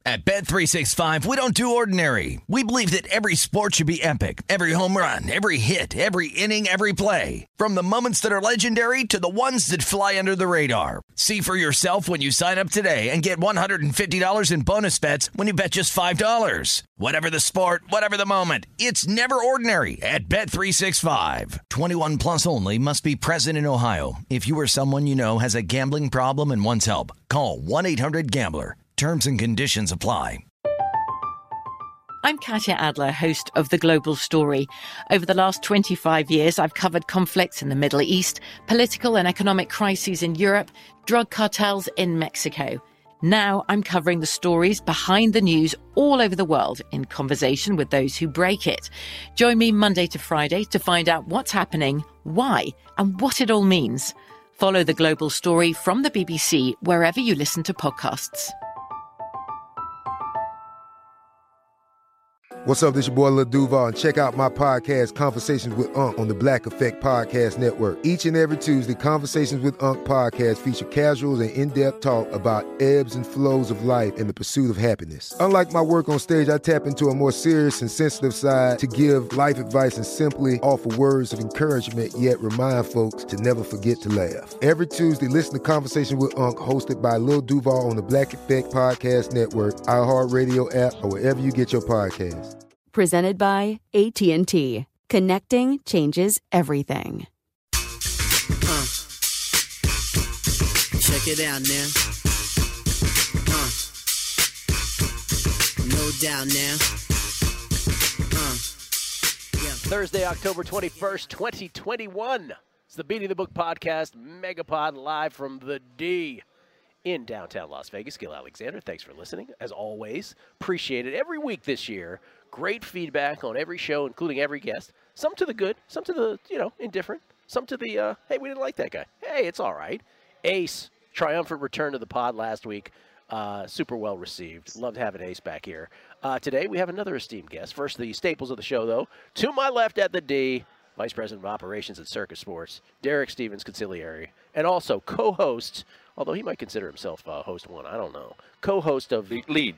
At Bet365, we don't do ordinary. We believe that every sport should be epic. Every home run, every hit, every inning, every play. From the moments that are legendary to the ones that fly under the radar. See for yourself when you sign up today and get $150 in bonus bets when you bet just $5. Whatever the sport, whatever the moment, it's never ordinary at Bet365. 21 plus only. Must be present in Ohio. If you or someone you know has a gambling problem and wants help, call 1-800-GAMBLER. Terms and conditions apply. I'm Katya Adler, host of The Global Story. Over the last 25 years, I've covered conflicts in the Middle East, political and economic crises in Europe, drug cartels in Mexico. Now I'm covering the stories behind the news all over the world in conversation with those who break it. Join me Monday to Friday to find out what's happening, why, and what it all means. Follow The Global Story from the BBC wherever you listen to podcasts. What's up, this your boy Lil Duval, and check out my podcast, Conversations with Unc, on the Black Effect Podcast Network. Each and every Tuesday, Conversations with Unc podcast feature casuals and in-depth talk about ebbs and flows of life and the pursuit of happiness. Unlike my work on stage, I tap into a more serious and sensitive side to give life advice and simply offer words of encouragement, yet remind folks to never forget to laugh. Every Tuesday, listen to Conversation with Unc, hosted by Lil Duval on the Black Effect Podcast Network, iHeartRadio app, or wherever you get your podcasts. Presented by AT&T. Connecting changes everything. Check it out now. No doubt now. Thursday, October 21st, 2021. It's the Beating the Book Podcast, Megapod, live from the D in downtown Las Vegas. Gil Alexander, thanks for listening. As always, appreciate it. Every week this year, great feedback on every show, including every guest. Some to the good, some to the, indifferent. Some to the, hey, we didn't like that guy. Hey, it's all right. Ace, triumphant return to the pod last week. Super well received. Loved having Ace back here. Today, we have another esteemed guest. First, the staples of the show, though. To my left at the D, Vice President of Operations at Circus Sports, Derek Stevens Conciliary, and also co-host, although he might consider himself host one, I don't know, co-host of lead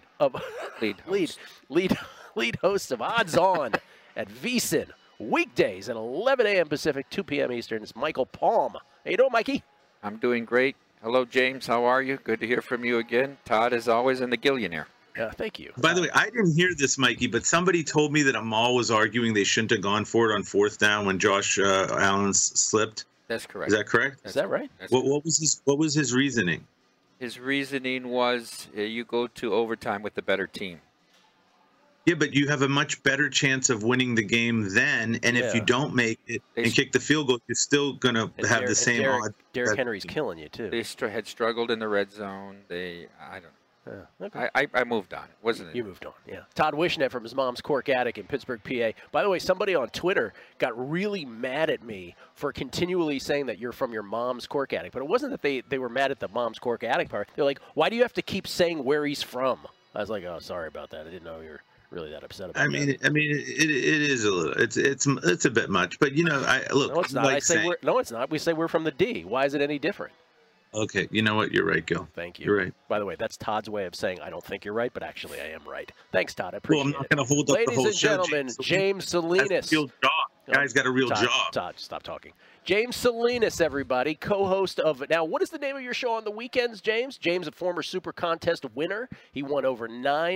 host of Odds On at VSiN, weekdays at 11 a.m. Pacific, 2 p.m. Eastern. It's Michael Palm. How you doing, Mikey? I'm doing great. Hello, James. How are you? Good to hear from you again. Todd, as always, and the Gillionaire. Yeah, thank you. By the way, I didn't hear this, Mikey, but somebody told me that Amal was arguing they shouldn't have gone for it on fourth down when Josh Allen slipped. That's correct. Is that correct? Is that right? What was his reasoning? His reasoning was you go to overtime with the better team. Yeah, but you have a much better chance of winning the game then, and if you don't make it and kick the field goal, you're still going to have the same odds. Derrick Henry's killing you, too. They had struggled in the red zone. I don't know. Okay. I moved on, wasn't it? You moved on, yeah. Todd Wishnet from his mom's Cork Attic in Pittsburgh, PA. By the way, somebody on Twitter got really mad at me for continually saying that you're from your mom's Cork Attic. But it wasn't that they were mad at the mom's Cork Attic part. They're like, why do you have to keep saying where he's from? I was like, oh, sorry about that. I didn't know you were really that upset about that. It is a little. It's a bit much. But, look. No, it's not. No, it's not. We say we're from the D. Why is it any different? Okay, you know what? You're right, Gil. Thank you. You're right. By the way, that's Todd's way of saying I don't think you're right, but actually I am right. Thanks, Todd. I appreciate it. I'm not going to hold up the whole show. Ladies and gentlemen, James Salinas. Real job. Guy's got a real job. Todd, stop talking. James Salinas, everybody, co-host of now. What is the name of your show on the weekends, James? James, a former Super Contest winner. He won over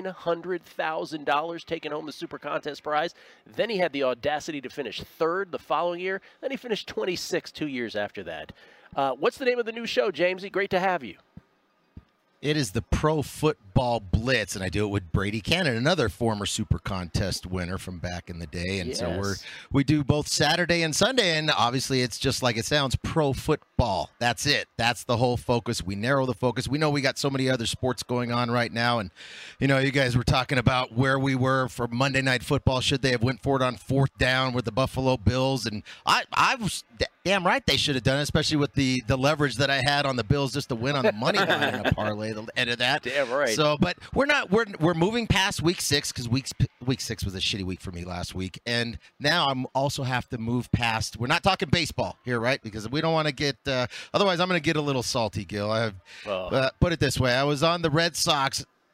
$900,000, taking home the Super Contest prize. Then he had the audacity to finish third the following year. Then he finished 26th 2 years after that. What's the name of the new show, Jamesy? Great to have you. It is the Pro Football Blitz, and I do it with Brady Cannon, another former Super Contest winner from back in the day. And so we do both Saturday and Sunday, and obviously it's just like it sounds, pro football. That's it. That's the whole focus. We narrow the focus. We know we got so many other sports going on right now, and you guys were talking about where we were for Monday Night Football. Should they have went for it on fourth down with the Buffalo Bills? And I was damn right they should have done it, especially with the leverage that I had on the Bills just to win on the money line in a parlay. The end of that. Damn right. So, but we're moving past week 6 because week 6 was a shitty week for me last week, and now I'm also have to move past. We're not talking baseball here, right? Because we don't want to get. Otherwise, I'm going to get a little salty, Gil. Put it this way: I was on the Red Sox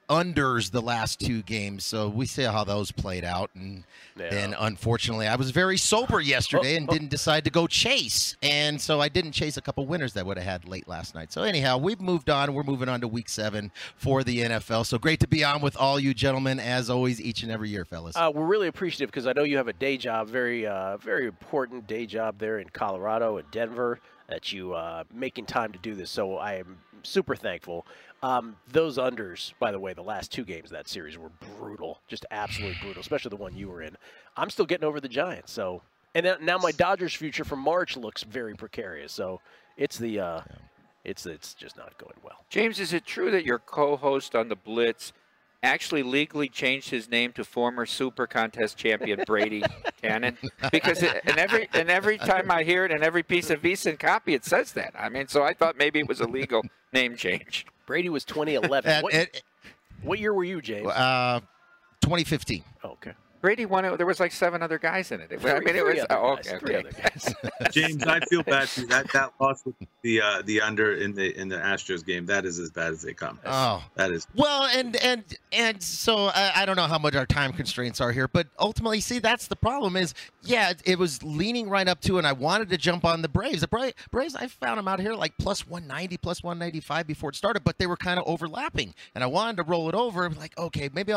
unders the last 2 games, so we see how those played out. And then, unfortunately, I was very sober yesterday and didn't decide to go chase. And so I didn't chase a couple winners that I would have had late last night. So anyhow, we've moved on. We're moving on to Week 7 for the NFL. So great to be on with all you gentlemen, as always, each and every year, fellas. We're really appreciative because I know you have a day job, very important day job there in Colorado and Denver, that you making time to do this. So I am super thankful. Those unders, by the way, the last 2 games of that series were brutal, just absolutely brutal, especially the one you were in. I'm still getting over the Giants. So, and now my Dodgers future from March looks very precarious. So it's it's just not going well. James, is it true that your co-host on the Blitz actually legally changed his name to former Super Contest champion Brady Cannon? Because every time I hear it in every piece of VSiN copy, it says that. I mean, so I thought maybe it was a legal name change. Brady was 2011. What year were you, James? 2015. Oh, okay. Brady won it. There was like 7 other guys in it. Okay. James, I feel bad for you. That loss with the under in the Astros game, that is as bad as they come. Oh, that is. Well, and so I don't know how much our time constraints are here, but ultimately, see, that's the problem. Is it was leaning right up to, and I wanted to jump on the Braves. The Braves, I found them out here like plus 190, plus 195 before it started, but they were kind of overlapping, and I wanted to roll it over. I'm like, okay, maybe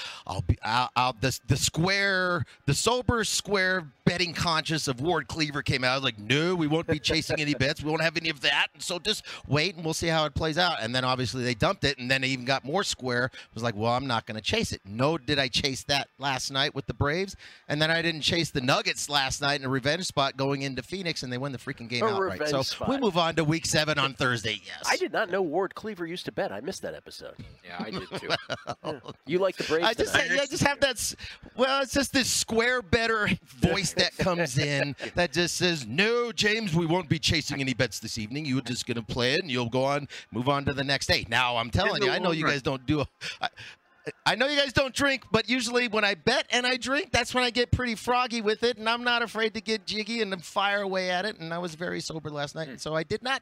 the sober square betting conscious of Ward Cleaver came out. I was like, no, we won't be chasing any bets. We won't have any of that. And so just wait and we'll see how it plays out. And then obviously they dumped it, and then they even got more square. I was like, well, I'm not going to chase it. No, did I chase that last night with the Braves? And then I didn't chase the Nuggets last night in a revenge spot going into Phoenix, and they win the freaking game outright. So we move on to Week 7 on Thursday. Yes. I did not know Ward Cleaver used to bet. I missed that episode. Yeah, I did too. You like the Braves? I just have that. Well, it's just this square better voice that comes in that just says, no, James, we won't be chasing any bets this evening. You're just going to play it, and you'll move on to the next day. Now, I'm telling you, I know you guys don't do I know you guys don't drink, but usually when I bet and I drink, that's when I get pretty froggy with it, and I'm not afraid to get jiggy and then fire away at it. And I was very sober last night, and so I did not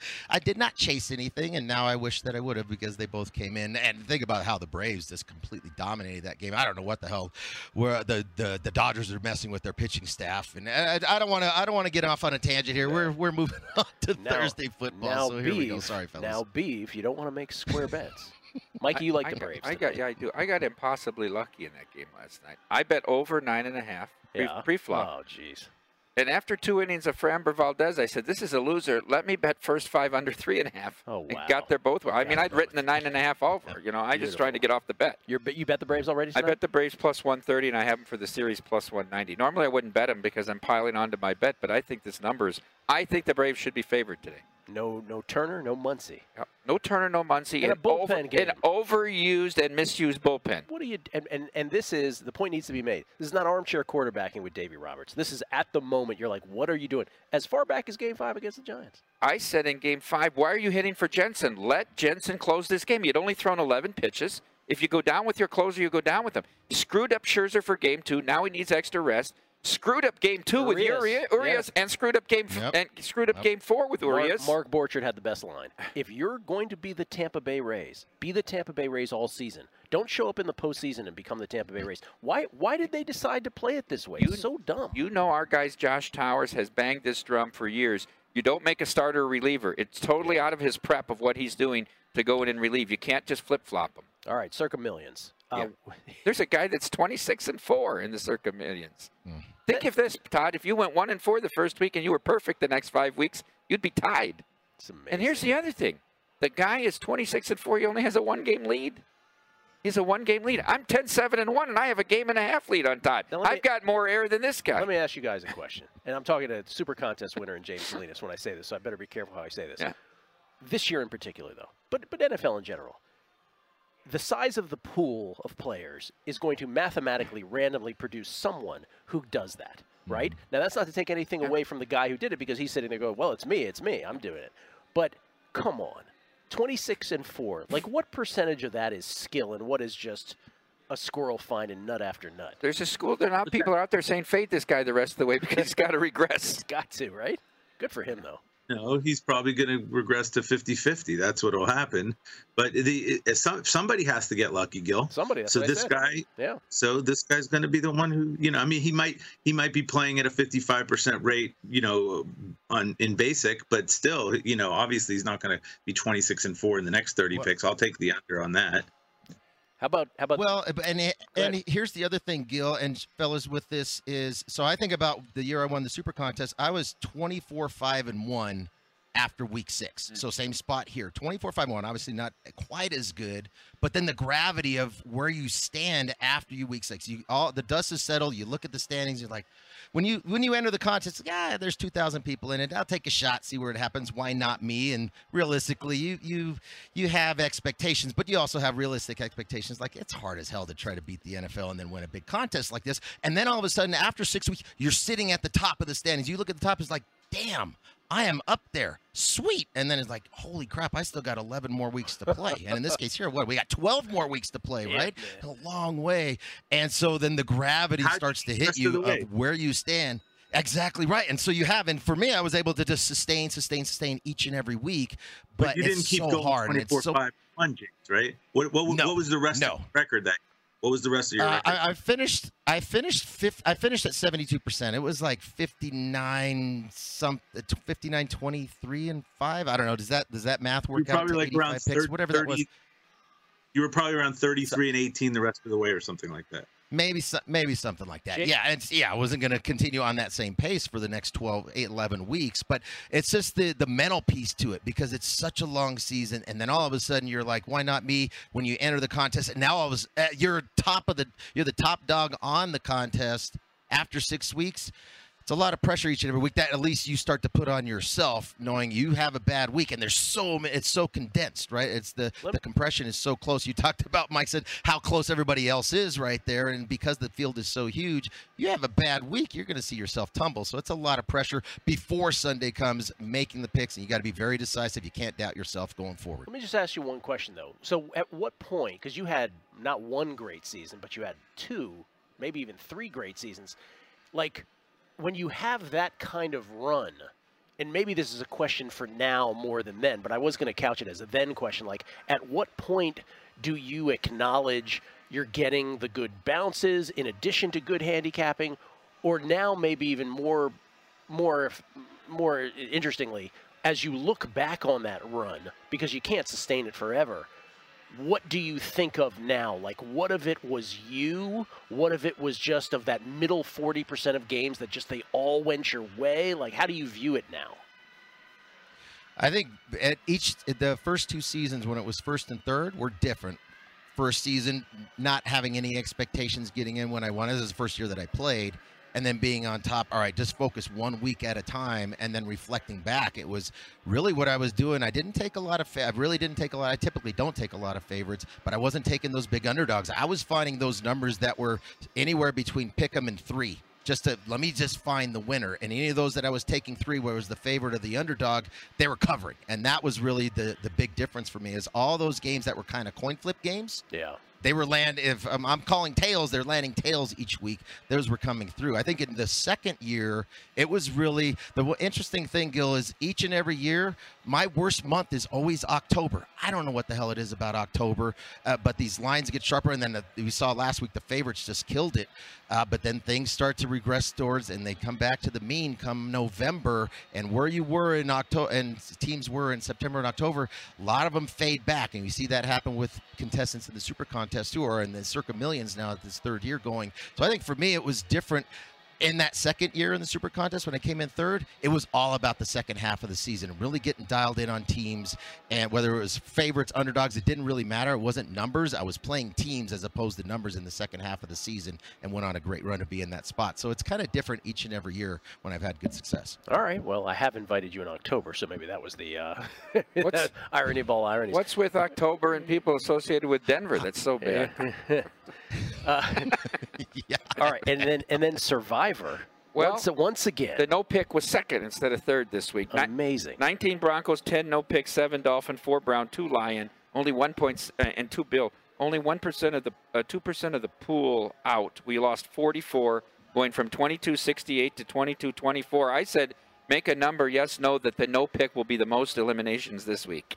chase anything. And now I wish that I would have, because they both came in. And think about how the Braves just completely dominated that game. I don't know what the hell, where the Dodgers are messing with their pitching staff, and I don't want to get off on a tangent here. We're moving on to Thursday football. So here we go. Sorry, fellas. Now, if you don't want to make square bets. Mikey, you like the Braves. I do. I got impossibly lucky in that game last night. I bet over 9.5 pre-flop. Oh, jeez. And after 2 innings of Framber Valdez, I said, this is a loser. Let me bet first 5 under 3.5. Oh, wow. And got there both ways. I mean, I'd written the 9.5 over. You know, I just trying to get off the bet. You bet the Braves already tonight? I bet the Braves plus 130, and I have them for the series plus 190. Normally, I wouldn't bet them because I'm piling onto my bet, but I think I think the Braves should be favored today. No Turner, no Muncy. No Turner, no Muncy. And a bullpen game. An overused and misused bullpen. What do you? And this is the point needs to be made. This is not armchair quarterbacking with Davey Roberts. This is at the moment. You're like, what are you doing? As far back as Game 5 against the Giants. I said in Game 5, why are you hitting for Jensen? Let Jensen close this game. You'd only thrown 11 pitches. If you go down with your closer, you go down with him. Screwed up Scherzer for Game 2. Now he needs extra rest. Screwed up Game 2 with Urias, and screwed up Game 4 with Urias. Mark Borchard had the best line. If you're going to be the Tampa Bay Rays, be the Tampa Bay Rays all season. Don't show up in the postseason and become the Tampa Bay Rays. Why did they decide to play it this way? It's so dumb. You know our guy Josh Towers has banged this drum for years. You don't make a starter or reliever. It's totally out of his prep of what he's doing to go in and relieve. You can't just flip-flop him. All right, Circa Millions. There's a guy that's 26-4 in the Circa Millions. Think of this, Todd. If you went 1-4 the first week and you were perfect the next 5 weeks, you'd be tied. It's amazing. And here's the other thing. The guy is 26-4. He only has a 1-game lead. He's a 1-game lead. I'm 10-7-1, and I have a 1.5 lead on Todd. I've got more air than this guy. Let me ask you guys a question. And I'm talking to Super Contest winner and James Salinas when I say this, so I better be careful how I say this. Yeah. This year in particular, though, but NFL in general. The size of the pool of players is going to mathematically randomly produce someone who does that, right? Now, that's not to take anything away from the guy who did it, because he's sitting there going, well, it's me, I'm doing it. But come on, 26-4. Like, what percentage of that is skill and what is just a squirrel finding nut after nut? There's a school. People are out there saying, fade this guy the rest of the way because he's got to regress. He's got to, right? Good for him, though. No, he's probably going to regress to 50-50. That's what will happen. But somebody has to get lucky, Gil. Somebody. That's so what this guy, yeah. So this guy's going to be the one who, I mean, he might be playing at a 55% rate, in basic, but still, obviously he's not going to be 26-4 in the next 30 picks. I'll take the under on that. How about? Well, and here's the other thing, Gil and fellas, with this is, so I think about the year I won the Super Contest. I was 24-5-1 after week 6. So same spot here, 24-5-1. Obviously not quite as good, but then the gravity of where you stand after you week 6. The dust is settled. You look at the standings. You're like, when you enter the contest, there's 2,000 people in it. I'll take a shot, see where it happens. Why not me? And realistically, you have expectations, but you also have realistic expectations. Like, it's hard as hell to try to beat the NFL and then win a big contest like this. And then all of a sudden, after 6 weeks, you're sitting at the top of the standings. You look at the top, it's like, damn, I am up there. Sweet. And then it's like, holy crap, I still got 11 more weeks to play. And in this case here, we got 12 more weeks to play, right? A long way. And so then the gravity starts to hit you of where you stand. Exactly right. And so you have, and for me, I was able to just sustain each and every week. But you didn't keep going 24-5-1, James, right? What was the rest of the record that? What was the rest of your record? I finished at 72%. It was like 59-23 and 5. I don't know. Does that math work out to 85 picks? Whatever that was. You were probably around 33 and 18 the rest of the way, or something like that. Maybe something like that. I wasn't going to continue on that same pace for the next 11 weeks, but it's just the mental piece to it, because it's such a long season, and then all of a sudden you're like, why not me? When you enter the contest, and now you're the top dog on the contest after 6 weeks. It's a lot of pressure each and every week that at least you start to put on yourself, knowing you have a bad week, and it's so condensed, right? It's the compression is so close. You talked about, Mike said, how close everybody else is right there, and because the field is so huge, you have a bad week, you're going to see yourself tumble. So it's a lot of pressure before Sunday comes, making the picks, and you got to be very decisive. You can't doubt yourself going forward. Let me just ask you one question though. So at what point, because you had not one great season, but you had 2, maybe even 3 great seasons, like, when you have that kind of run, and maybe this is a question for now more than then, but I was going to couch it as a then question, like, at what point do you acknowledge you're getting the good bounces in addition to good handicapping, or now maybe even more interestingly, as you look back on that run, because you can't sustain it forever, what do you think of now? Like, what of it was you? What of it was just of that middle 40% of games that just they all went your way? Like, how do you view it now? I think the first 2 seasons when it was first and third were different. First season, not having any expectations getting in when I won. This is the first year that I played. And then being on top, all right, just focus 1 week at a time, and then reflecting back, it was really what I was doing. I didn't take a lot of I typically don't take a lot of favorites, but I wasn't taking those big underdogs. I was finding those numbers that were anywhere between pick 'em and 3. Let me just find the winner. And any of those that I was taking 3, where it was the favorite of the underdog, they were covering. And that was really the big difference for me, is all those games that were kind of coin flip games. Yeah. They were if I'm calling tails, they're landing tails each week. Those were coming through. I think in the second year, it was really the interesting thing, Gil, is each and every year, my worst month is always October. I don't know what the hell it is about October, but these lines get sharper. And then we saw last week the favorites just killed it. But then things start to regress towards, and they come back to the mean come November. And where you were in October and teams were in September and October, a lot of them fade back. And you see that happen with contestants in the Super Contest too, or in the Circa Millions now at this 3rd year going. So I think for me, it was different. In that second year in the Super Contest, when I came in 3rd, it was all about the second half of the season, really getting dialed in on teams, and whether it was favorites, underdogs, it didn't really matter. It wasn't numbers. I was playing teams as opposed to numbers in the second half of the season, and went on a great run to be in that spot. So it's kind of different each and every year when I've had good success. All right. Well, I have invited you in October, so maybe that was the irony ball ironies. What's with October and people associated with Denver? That's so bad. Yeah. All right, and then Survivor. Well, once again, the no pick was 2nd instead of 3rd this week. Amazing. 19 Broncos, 10 no pick, 7 Dolphin, 4 Brown, 2 Lion, only 1 point and 2 Bill. Only 1% of the 2% of the pool out. We lost 44, going from 22-68 to 22-24. I said Make a number, yes, no, that the no pick will be the most eliminations this week.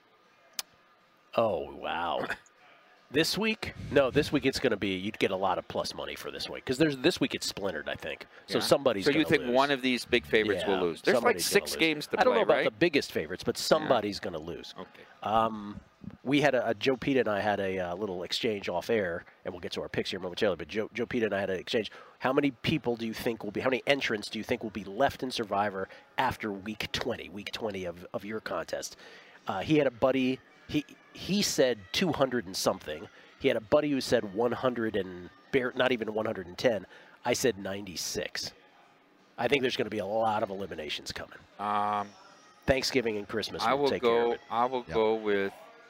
Oh, wow. This week? No, this week it's going to be, you'd get a lot of plus money for this week. Because this week it's splintered, I think. So somebody's going to lose. So you think one of these big favorites will lose? There's like 6 games to play, right? I don't know about the biggest favorites, but somebody's going to lose. Okay. We had Joe Peta and I had a little exchange off air, and we'll get to our picks here momentarily, but Joe Peta and I had an exchange. How many people do you think how many entrants do you think will be left in Survivor after week 20 of your contest? He had a buddy, he said 200 and something. He had a buddy who said 100 and not even 110. I said 96. I think there's going to be a lot of eliminations coming. Thanksgiving and Christmas will take care of it. I will go with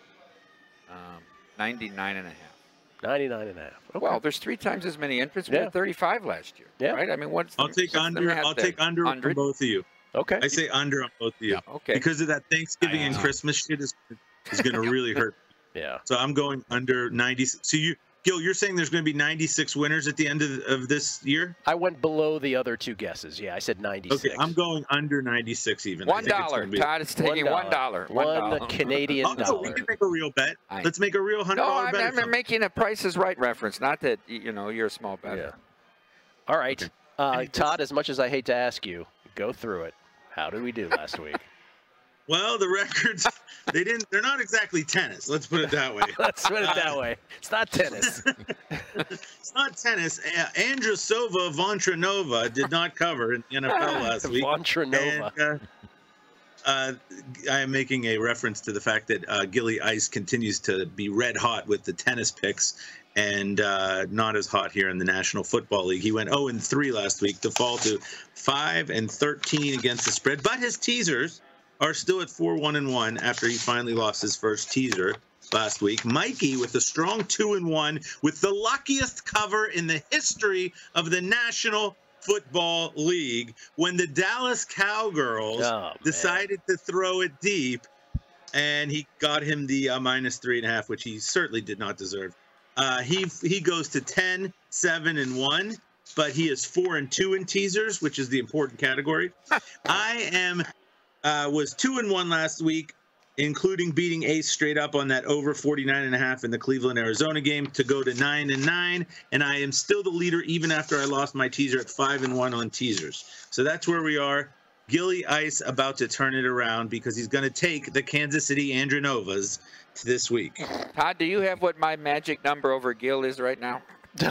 99 and a half. 99 and a half. Okay. Well, there's 3 times as many entrants. We had 35 last year. Yeah. Right? I mean, I'll take under on both of you. Okay. I say under on both of you. Yeah. Okay. Because of that Thanksgiving and Christmas shit is going to really hurt. Yeah. So I'm going under 90. So Gil, you're saying there's going to be 96 winners at the end of this year? I went below the other 2 guesses. Yeah, I said 96. Okay, I'm going under 96 even. $1. Todd is taking $1. $1 Canadian dollar. We can make a real bet. Let's make a real $100 bet. No, I'm making a Price is Right reference. Not that, you're a small bet. Yeah. All right. Okay. Todd, as much as I hate to ask you, go through it. How did we do last week? Well, the records, they're not exactly tennis. Let's put it that way. Let's put it that way. It's not tennis. It's not tennis. Andrusova Vontranova did not cover in the NFL last week. Vontranova. And, I am making a reference to the fact that Gilly Ice continues to be red hot with the tennis picks and not as hot here in the National Football League. He went 0-3 last week to fall to 5-13 against the spread. But his teasers are still at 4-1-1 after he finally lost his first teaser last week. Mikey with a strong 2-1 with the luckiest cover in the history of the National Football League when the Dallas Cowgirls decided to throw it deep, and he got him the -3.5, which he certainly did not deserve. He goes to 10-7-1, but he is 4-2 in teasers, which is the important category. I was 2-1 last week, including beating Ace straight up on that over 49.5 in the Cleveland, Arizona game to go to 9-9. And I am still the leader even after I lost my teaser at 5-1 on teasers. So that's where we are. Gilly Ice about to turn it around because he's going to take the Kansas City Andronovas this week. Todd, do you have what my magic number over Gil is right now?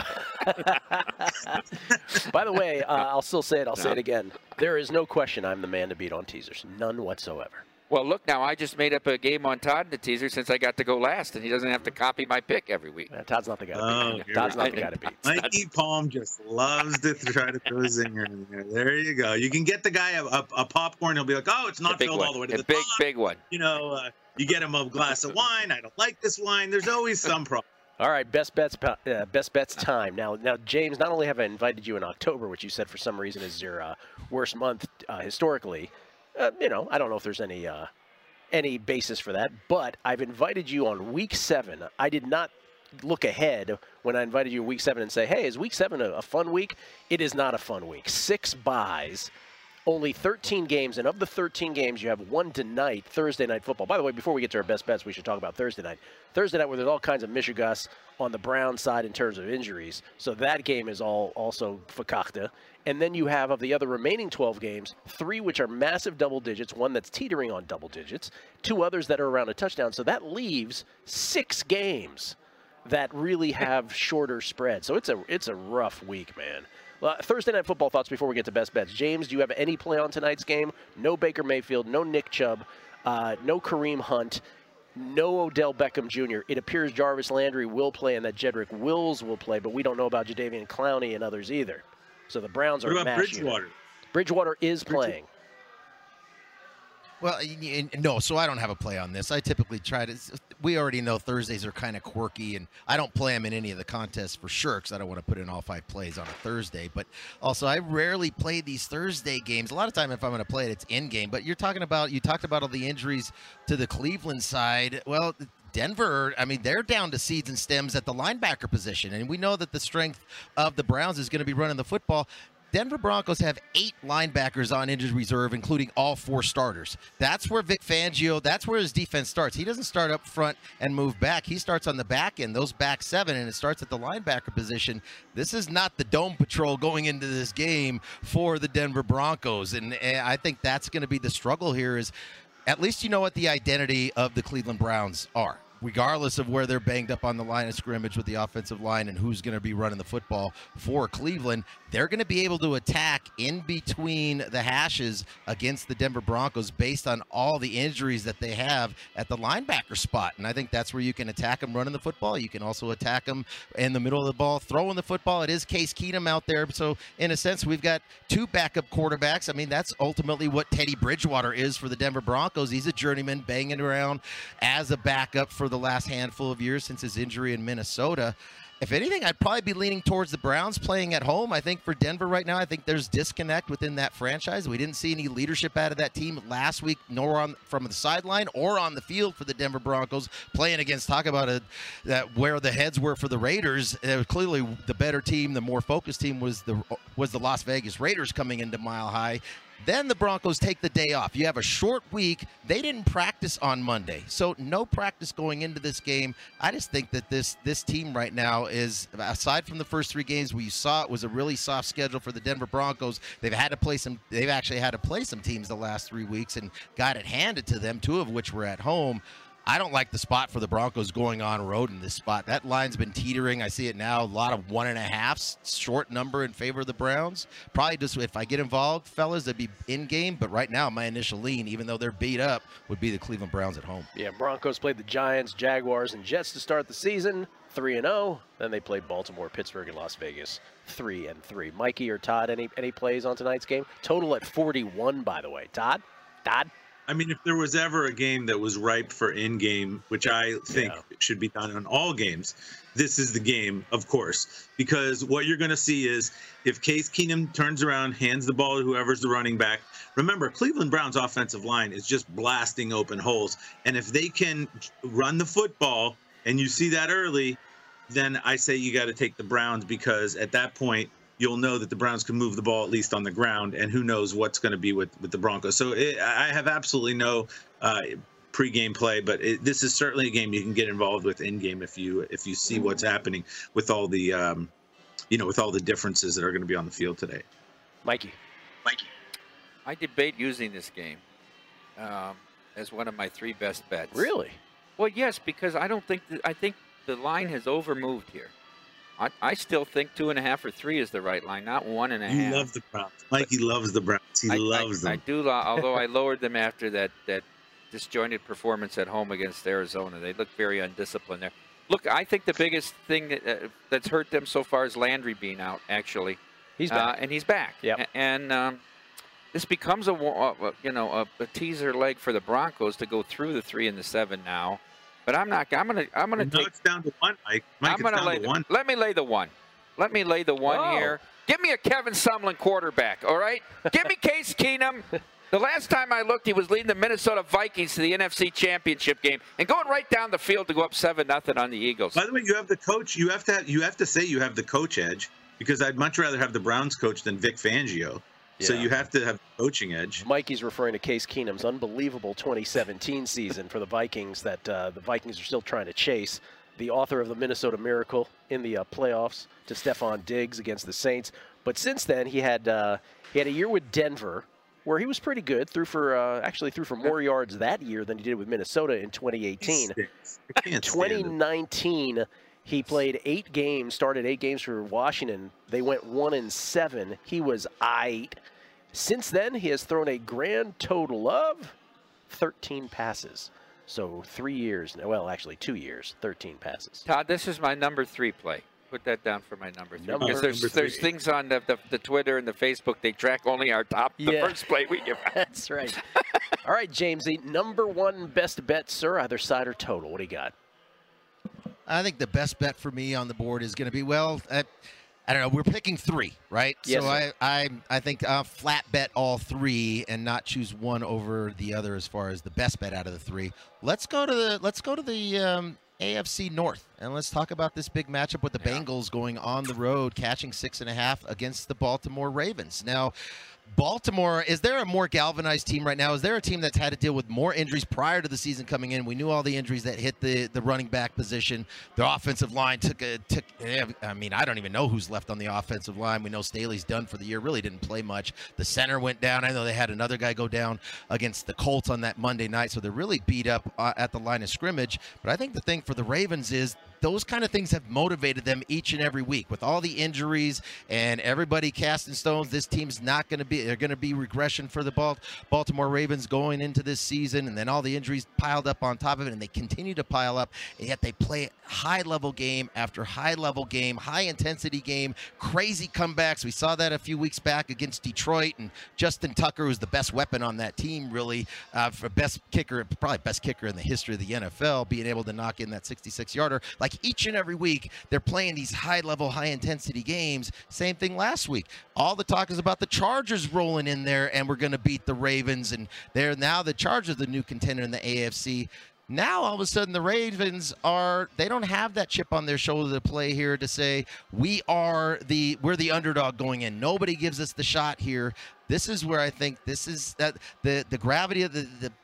By the way, I'll still say it. I'll say it again. There is no question I'm the man to beat on teasers. None whatsoever. Well, look, now I just made up a game on Todd in the teaser since I got to go last, and he doesn't have to copy my pick every week. Todd's not the guy to beat. Todd's not the guy to beat. Mikey Palm just loves to try to throw a zinger in there. There you go. You can get the guy a popcorn. He'll be like, oh, it's not filled all the way to the top. Big one. You get him a glass of wine. I don't like this wine. There's always some problem. All right, best bets time. Now, James, not only have I invited you in October, which you said for some reason is your worst month historically. I don't know if there's any basis for that, but I've invited you on week 7. I did not look ahead when I invited you week 7 and say, hey, is week 7 a fun week? It is not a fun week. 6 buys. Only 13 games, and of the 13 games, you have one tonight, Thursday Night Football. By the way, before we get to our best bets, we should talk about Thursday night. Thursday night, where there's all kinds of Michigas on the Brown side in terms of injuries. So that game is also fakakta. And then you have, of the other remaining 12 games, 3 which are massive double digits, one that's teetering on double digits, 2 others that are around a touchdown. So that leaves 6 games that really have shorter spreads. So it's a rough week, man. Thursday Night Football thoughts before we get to best bets. James, do you have any play on tonight's game? No Baker Mayfield, no Nick Chubb, no Kareem Hunt, no Odell Beckham Jr. It appears Jarvis Landry will play and that Jedrick Wills will play, but we don't know about Jadeveon Clowney and others either. So the Browns are what about mashing. Bridgewater? Bridgewater is playing. Well, no, so I don't have a play on this. I typically try to – we already know Thursdays are kind of quirky, and I don't play them in any of the contests for sure because I don't want to put in all 5 plays on a Thursday. But also, I rarely play these Thursday games. A lot of time if I'm going to play it, it's in-game. But you talked about all the injuries to the Cleveland side. Well, Denver, I mean, they're down to seeds and stems at the linebacker position, and we know that the strength of the Browns is going to be running the football. Denver Broncos have 8 linebackers on injured reserve, including all 4 starters. That's where Vic Fangio, that's where his defense starts. He doesn't start up front and move back. He starts on the back end, those back 7, and it starts at the linebacker position. This is not the dome patrol going into this game for the Denver Broncos, and I think that's going to be the struggle here is at least you know what the identity of the Cleveland Browns are. Regardless of where they're banged up on the line of scrimmage with the offensive line and who's going to be running the football for Cleveland, they're going to be able to attack in between the hashes against the Denver Broncos based on all the injuries that they have at the linebacker spot. And I think that's where you can attack them running the football. You can also attack them in the middle of the ball, throwing the football. It is Case Keenum out there. So in a sense, we've got 2 backup quarterbacks. I mean, that's ultimately what Teddy Bridgewater is for the Denver Broncos. He's a journeyman banging around as a backup for the last handful of years since his injury in Minnesota. If anything, I'd probably be leaning towards the Browns playing at home. I think for Denver right now, I think there's disconnect within that franchise. We didn't see any leadership out of that team last week, nor from the sideline or on the field for the Denver Broncos playing against, talk about where the heads were for the Raiders. Clearly the better team, the more focused team was the Las Vegas Raiders coming into Mile High. Then the Broncos take the day off. You have a short week. They didn't practice on Monday, so no practice going into this game. I just think that this team right now is, aside from the first 3 games where you saw it was a really soft schedule for the Denver Broncos, they've actually had to play some teams the last 3 weeks and got it handed to them, 2 of which were at home. I don't like the spot for the Broncos going on road in this spot. That line's been teetering. I see it now, a lot of 1.5s, short number in favor of the Browns. Probably just if I get involved, fellas, it'd be in-game. But right now, my initial lean, even though they're beat up, would be the Cleveland Browns at home. Yeah, Broncos played the Giants, Jaguars, and Jets to start the season, 3-0. Then they played Baltimore, Pittsburgh, and Las Vegas, 3-3. Mikey or Todd, any plays on tonight's game? Total at 41, by the way. Todd? I mean, if there was ever a game that was ripe for in-game, which I think should be done on all games, this is the game, of course. Because what you're going to see is if Case Keenum turns around, hands the ball to whoever's the running back. Remember, Cleveland Browns' offensive line is just blasting open holes. And if they can run the football, and you see that early, then I say you got to take the Browns, because at that point, you'll know that the Browns can move the ball at least on the ground, and who knows what's going to be with the Broncos. So I have absolutely no pregame play, but this is certainly a game you can get involved with in-game if you see what's happening with all the with all the differences that are going to be on the field today. Mikey. I debate using this game as one of my 3 best bets. Really? Well, yes, because I think the line has overmoved here. I still think 2.5 or 3 is the right line, not 1.5. You love the Browns. Mikey loves the Browns. He loves them. I do, although I lowered them after that disjointed performance at home against Arizona. They look very undisciplined there. Look, I think the biggest thing that's hurt them so far is Landry being out, actually. He's back. And he's back. Yep. And this becomes a teaser leg for the Broncos to go through the 3 and the 7 now. But I'm gonna take. It's down to 1, Mike. I'm gonna lay the 1. Let me lay the 1. Let me lay the 1 here. Give me a Kevin Sumlin quarterback. All right. Give me Case Keenum. The last time I looked, he was leading the Minnesota Vikings to the NFC Championship game and going right down the field to go up 7-0 on the Eagles. By the way, you have the coach. You have to say you have the coach edge, because I'd much rather have the Browns coach than Vic Fangio. Yeah. So you have to have coaching edge. Mikey's referring to Case Keenum's unbelievable 2017 season for the Vikings that the Vikings are still trying to chase. The author of the Minnesota Miracle in the playoffs to Stephon Diggs against the Saints. But since then, he had a year with Denver where he was pretty good. Threw for more yards that year than he did with Minnesota in 2018. In 2019. He played 8 games, started 8 games for Washington. They went 1-7. He was aight. Since then, he has thrown a grand total of 13 passes. So 3 years, well, actually 2 years, 13 passes. Todd, this is my number 3 play. Put that down for my number 3. Because there's things on the Twitter and the Facebook, they track only our the first play we give out. That's right. All right, Jamesy, number 1 best bet, sir, either side or total. What do you got? I think the best bet for me on the board is going to be, I don't know, we're picking 3, right? Yes, so I think I'll flat bet all 3 and not choose one over the other as far as the best bet out of the 3. Let's go to the AFC North. and let's talk about this big matchup with the Bengals going on the road, catching 6.5 against the Baltimore Ravens. Now, Baltimore, is there a more galvanized team right now? Is there a team that's had to deal with more injuries prior to the season coming in? We knew all the injuries that hit the running back position. The offensive line I don't even know who's left on the offensive line. We know Staley's done for the year, really didn't play much. The center went down. I know they had another guy go down against the Colts on that Monday night, so they're really beat up at the line of scrimmage. But I think the thing for the Ravens is those kind of things have motivated them each and every week. With all the injuries and everybody casting stones, this team's not going to be, they're going to be regression for the Baltimore Ravens going into this season, and then all the injuries piled up on top of it, and they continue to pile up, and yet they play high-level game after high-level game, high-intensity game, crazy comebacks. We saw that a few weeks back against Detroit, and Justin Tucker was the best weapon on that team, really, for best kicker, probably best kicker in the history of the NFL, being able to knock in that 66-yarder. Like, each and every week, they're playing these high-level, high-intensity games. Same thing last week. All the talk is about the Chargers rolling in there, and we're going to beat the Ravens, and they're now the Chargers, the new contender in the AFC. Now, all of a sudden, the Ravens they don't have that chip on their shoulder to play here to say, we're the underdog going in. Nobody gives us the shot here. This is where I think this is the gravity of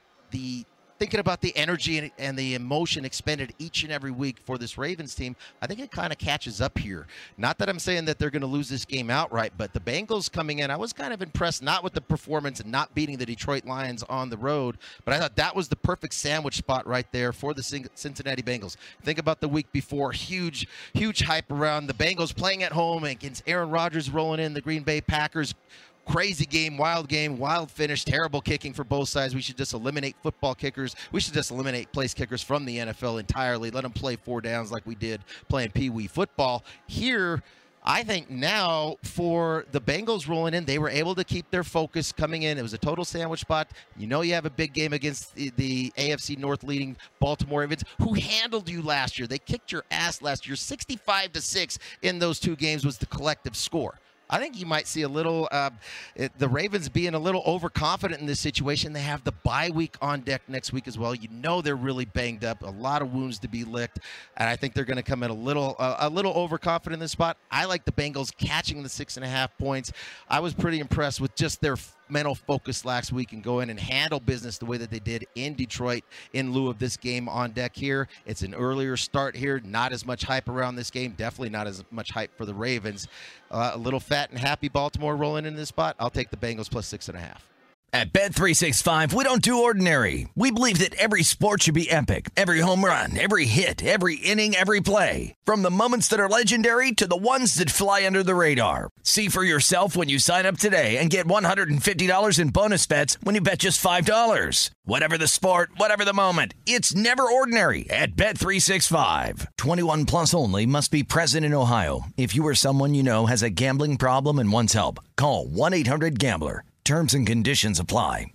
the thinking about the energy and the emotion expended each and every week for this Ravens team, I think it kind of catches up here. Not that I'm saying that they're going to lose this game outright, but the Bengals coming in, I was kind of impressed, not with the performance and not beating the Detroit Lions on the road, but I thought that was the perfect sandwich spot right there for the Cincinnati Bengals. Think about the week before, huge hype around the Bengals playing at home against Aaron Rodgers rolling in the Green Bay Packers. Crazy game, wild finish, terrible kicking for both sides. We should just eliminate football kickers. We should just eliminate place kickers from the NFL entirely. Let them play 4 downs like we did playing Pee Wee football. Here, I think now for the Bengals rolling in, they were able to keep their focus coming in. It was a total sandwich spot. You know you have a big game against the AFC North leading Baltimore Ravens, who handled you last year. They kicked your ass last year. 65-6 in those 2 games was the collective score. I think you might see a little the Ravens being a little overconfident in this situation. They have the bye week on deck next week as well. You know they're really banged up, a lot of wounds to be licked, and I think they're going to come in a little overconfident in this spot. I like the Bengals catching the 6.5 points. I was pretty impressed with just their mental focus last week and go in and handle business the way that they did in Detroit in lieu of this game on deck here. It's an earlier start here, not as much hype around this game, definitely not as much hype for the Ravens. A little fat and happy Baltimore rolling in this spot. I'll take the Bengals plus 6.5. At Bet365, we don't do ordinary. We believe that every sport should be epic. Every home run, every hit, every inning, every play. From the moments that are legendary to the ones that fly under the radar. See for yourself when you sign up today and get $150 in bonus bets when you bet just $5. Whatever the sport, whatever the moment, it's never ordinary at Bet365. 21 plus only. Must be present in Ohio. If you or someone you know has a gambling problem and wants help, call 1-800-GAMBLER. Terms and conditions apply.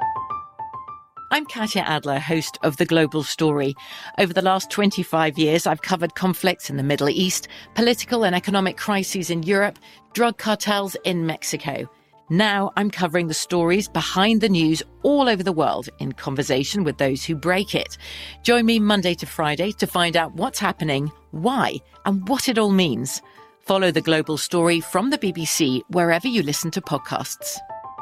I'm Katya Adler, host of The Global Story. Over the last 25 years, I've covered conflicts in the Middle East, political and economic crises in Europe, drug cartels in Mexico. Now I'm covering the stories behind the news all over the world in conversation with those who break it. Join me Monday to Friday to find out what's happening, why, and what it all means. Follow The Global Story from the BBC wherever you listen to podcasts.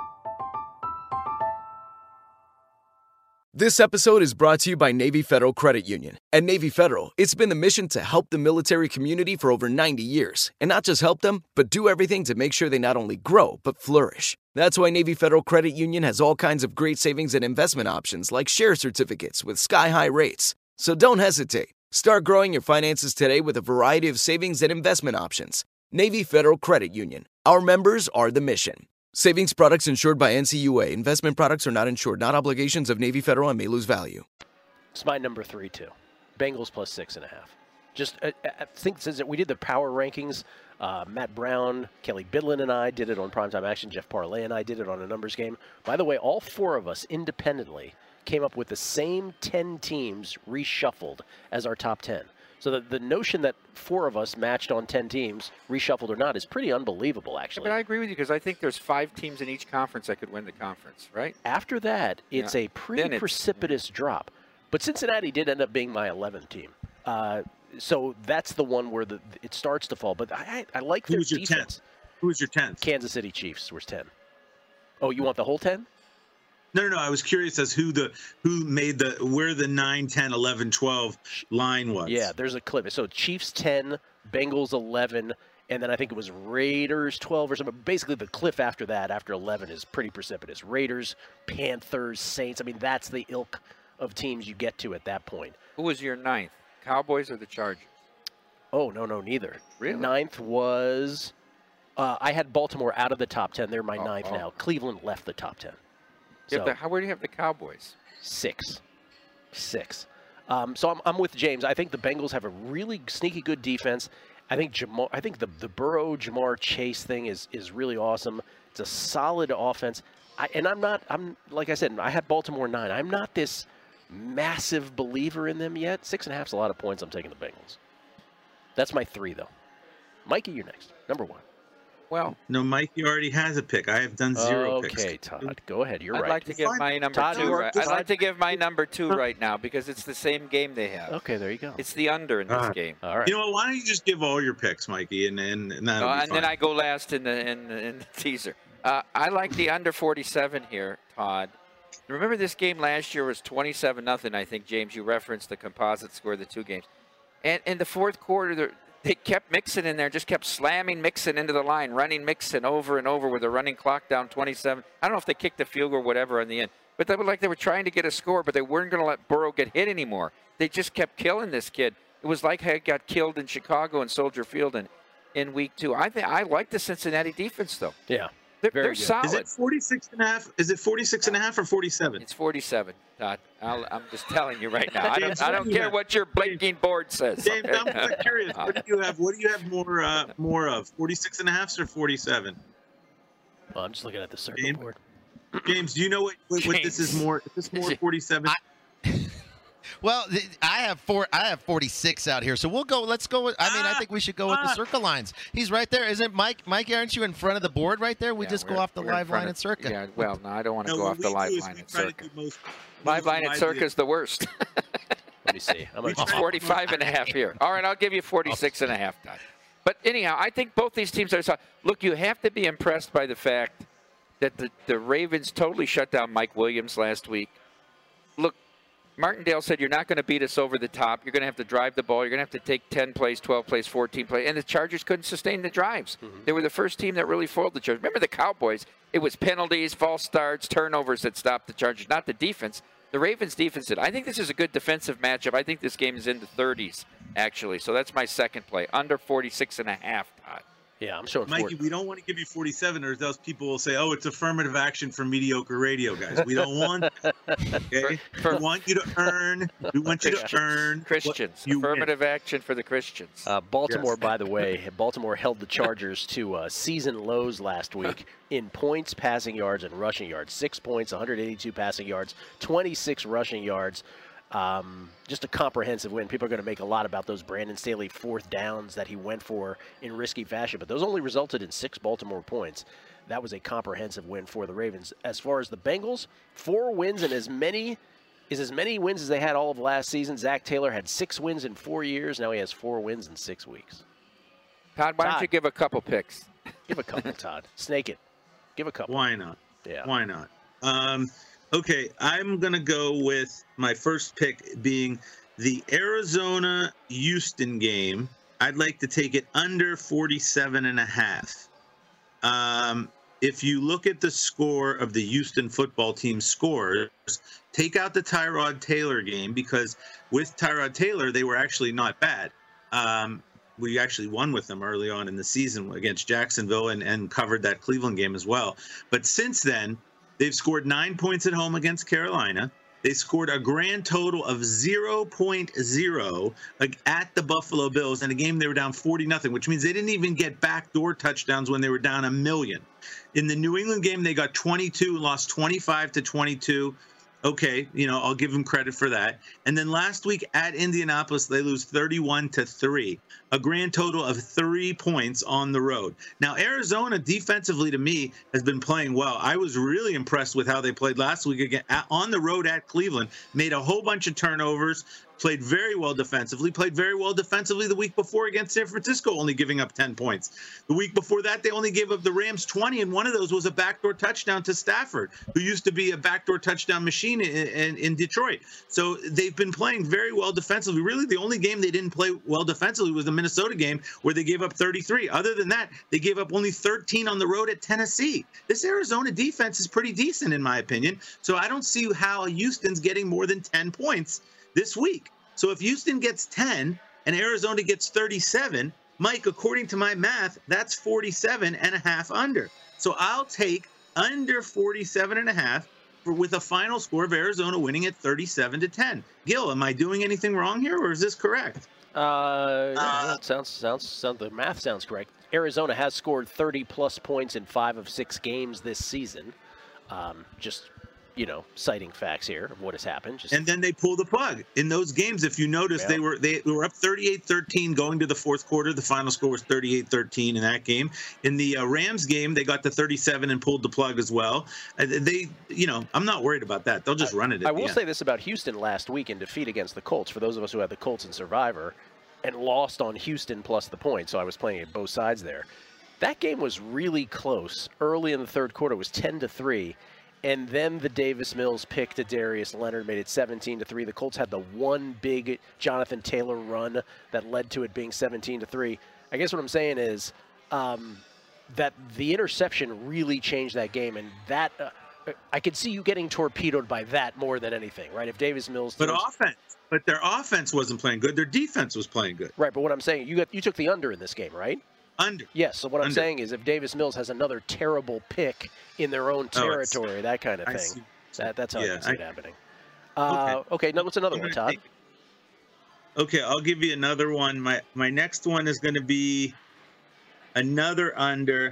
This episode is brought to you by Navy Federal Credit Union. At Navy Federal, it's been the mission to help the military community for over 90 years. And not just help them, but do everything to make sure they not only grow, but flourish. That's why Navy Federal Credit Union has all kinds of great savings and investment options like share certificates with sky-high rates. So don't hesitate. Start growing your finances today with a variety of savings and investment options. Navy Federal Credit Union. Our members are the mission. Savings products insured by NCUA. Investment products are not insured, not obligations of Navy Federal and may lose value. It's my number 3, too. Bengals plus 6.5. Just, I think since we did the power rankings, Matt Brown, Kelly Bidlin and I did it on Primetime Action. Jeff Parlay and I did it on a numbers game. By the way, all 4 of us independently came up with the same 10 teams reshuffled as our top 10. So the notion that 4 of us matched on 10 teams, reshuffled or not, is pretty unbelievable, actually. Yeah, but I agree with you because I think there's 5 teams in each conference that could win the conference, right? After that, it's a pretty precipitous drop. But Cincinnati did end up being my 11th team. So that's the one where it starts to fall. But I like their defense. Who's your 10th? Kansas City Chiefs was 10. Oh, you want the whole 10? No. I was curious as who made where the 9, 10, 11, 12 line was. Yeah, there's a clip. So Chiefs 10, Bengals 11, and then I think it was Raiders 12 or something. Basically, the cliff after that, after 11, is pretty precipitous. Raiders, Panthers, Saints. I mean, that's the ilk of teams you get to at that point. Who was your 9th? Cowboys or the Chargers? Oh, no, neither. Really? 9th was I had Baltimore out of the top 10. They're my 9th now. Cleveland left the top 10. So, where do you have the Cowboys? 6. So I'm with James. I think the Bengals have a really sneaky good defense. I think the Burrow Jamar Chase thing is really awesome. It's a solid offense. I'm like I said, I had Baltimore 9. I'm not this massive believer in them yet. 6.5 is a lot of points. I'm taking the Bengals. That's my 3 though. Mikey, you're next. Number 1. Well, no, Mikey already has a pick. I have done 0 picks. Okay, Todd, go ahead. You're right. I'd like to give my number 2. I'd like to give my number 2 right now because it's the same game they have. Okay, there you go. It's the under in this game. All right. You know what? Why don't you just give all your picks, Mikey, and that'll be fine. And then I go last in the teaser. I like the under 47 here, Todd. Remember this game last year was 27-0. I think, James, you referenced the composite score of the 2 games. And in the fourth quarter, they kept Mixon in there, just kept slamming Mixon into the line, running Mixon over and over with a running clock down 27. I don't know if they kicked the field goal or whatever in the end, but they were trying to get a score, but they weren't going to let Burrow get hit anymore. They just kept killing this kid. It was like how he got killed in Chicago and Soldier Field in week 2. I like the Cincinnati defense, though. Yeah. They're solid. Is it 46.5? Is it 46.5 or 47? It's 47, Todd. I'm just telling you right now. I don't care what your blinking board says. James, I'm curious. What do you have? What do you have more of? 46.5s or 47? Well, I'm just looking at the circuit board. James, do you know what this is more? Is this more 47? Well, I have 46 out here, so we'll go. Let's go. I think we should go with the circle lines. He's right there, isn't it, Mike? Mike, aren't you in front of the board right there? We just go off the live line at Circa. Yeah. Well, no, I don't want to go off the live line at Circa. Live line at Circa is the worst. Let me see. It's 45.5 here. All right, I'll give you 46.5, Todd. But anyhow, I think both these teams are solid. Look, you have to be impressed by the fact that the Ravens totally shut down Mike Williams last week. Look, Martindale said you're not going to beat us over the top. You're going to have to drive the ball. You're going to have to take 10 plays, 12 plays, 14 plays. And the Chargers couldn't sustain the drives. Mm-hmm. They were the first team that really foiled the Chargers. Remember the Cowboys? It was penalties, false starts, turnovers that stopped the Chargers, not the defense. The Ravens' defense did. I think this is a good defensive matchup. I think this game is in the 30s, actually. So that's my second play, under 46.5, Todd. Yeah, I'm showing Mikey, we don't want to give you 47, or else people will say, oh, it's affirmative action for mediocre radio guys. We don't want that. Okay? We want you to earn. We want you to earn. Christians. Affirmative action for the Christians. Baltimore, by the way, Baltimore held the Chargers to season lows last week in points, passing yards, and rushing yards. 6 points, 182 passing yards, 26 rushing yards. Just a comprehensive win. People are going to make a lot about those Brandon Staley 4th downs that he went for in risky fashion, but those only resulted in 6 Baltimore points. That was a comprehensive win for the Ravens. As far as the Bengals, 4 wins and as many wins as they had all of last season. Zach Taylor had 6 wins in 4 years. Now he has 4 wins in 6 weeks. Todd, why don't you give a couple picks? Give a couple, Todd. Snake it. Give a couple. Why not? Yeah. Why not? Okay, I'm going to go with my first pick being the Arizona-Houston game. I'd like to take it under 47.5. If you look at the score of the Houston football team scores, take out the Tyrod Taylor game, because with Tyrod Taylor, they were actually not bad. We actually won with them early on in the season against Jacksonville and covered that Cleveland game as well. But since then, they've scored 9 points at home against Carolina. They scored a grand total of 0.0 at the Buffalo Bills in a game they were down 40-0, which means they didn't even get backdoor touchdowns when they were down 1 million. In the New England game, they got 22, lost 25-22. Okay, I'll give them credit for that. And then last week at Indianapolis, they lose 31-3. a grand total of 3 points on the road. Now, Arizona defensively to me has been playing well. I was really impressed with how they played last week again on the road at Cleveland. Made a whole bunch of turnovers. Played very well defensively. Played very well defensively the week before against San Francisco, only giving up 10 points. The week before that, they only gave up the Rams 20, and one of those was a backdoor touchdown to Stafford, who used to be a backdoor touchdown machine in Detroit. So they've been playing very well defensively. Really, the only game they didn't play well defensively was the Minnesota game, where they gave up 33. Other than that, they gave up only 13 on the road at Tennessee. This Arizona defense is pretty decent, in my opinion. So I don't see how Houston's getting more than 10 points this week. So if Houston gets 10 and Arizona gets 37, Mike, according to my math, that's 47.5 under. So I'll take under 47.5 with a final score of Arizona winning at 37-10. Gil, am I doing anything wrong here, or is this correct? That sounds the math sounds correct. Arizona has scored 30-plus points in 5 of 6 games this season. Just citing facts here of what has happened. And then they pull the plug. In those games, if you notice, they were up 38-13 going to the fourth quarter. The final score was 38-13 in that game. In the Rams game, they got to 37 and pulled the plug as well. I'm not worried about that. They'll just run it. I will say this about Houston last week in defeat against the Colts. For those of us who had the Colts in Survivor and lost on Houston plus the point, so I was playing at both sides there. That game was really close. Early in the third quarter, it was 10-3. And then the Davis Mills pick to Darius Leonard made it 17-3. The Colts had the one big Jonathan Taylor run that led to it being 17-3. I guess what I'm saying is that the interception really changed that game, and that I could see you getting torpedoed by that more than anything, right? If Davis Mills, but their offense wasn't playing good. Their defense was playing good, right? But what I'm saying, you took the under in this game, right? Under. Yes, so what I'm saying is if Davis Mills has another terrible pick in their own territory, that kind of thing, that's how I can see it happening. Okay, now what's another one, Todd? Okay, I'll give you another one. My next one is going to be another under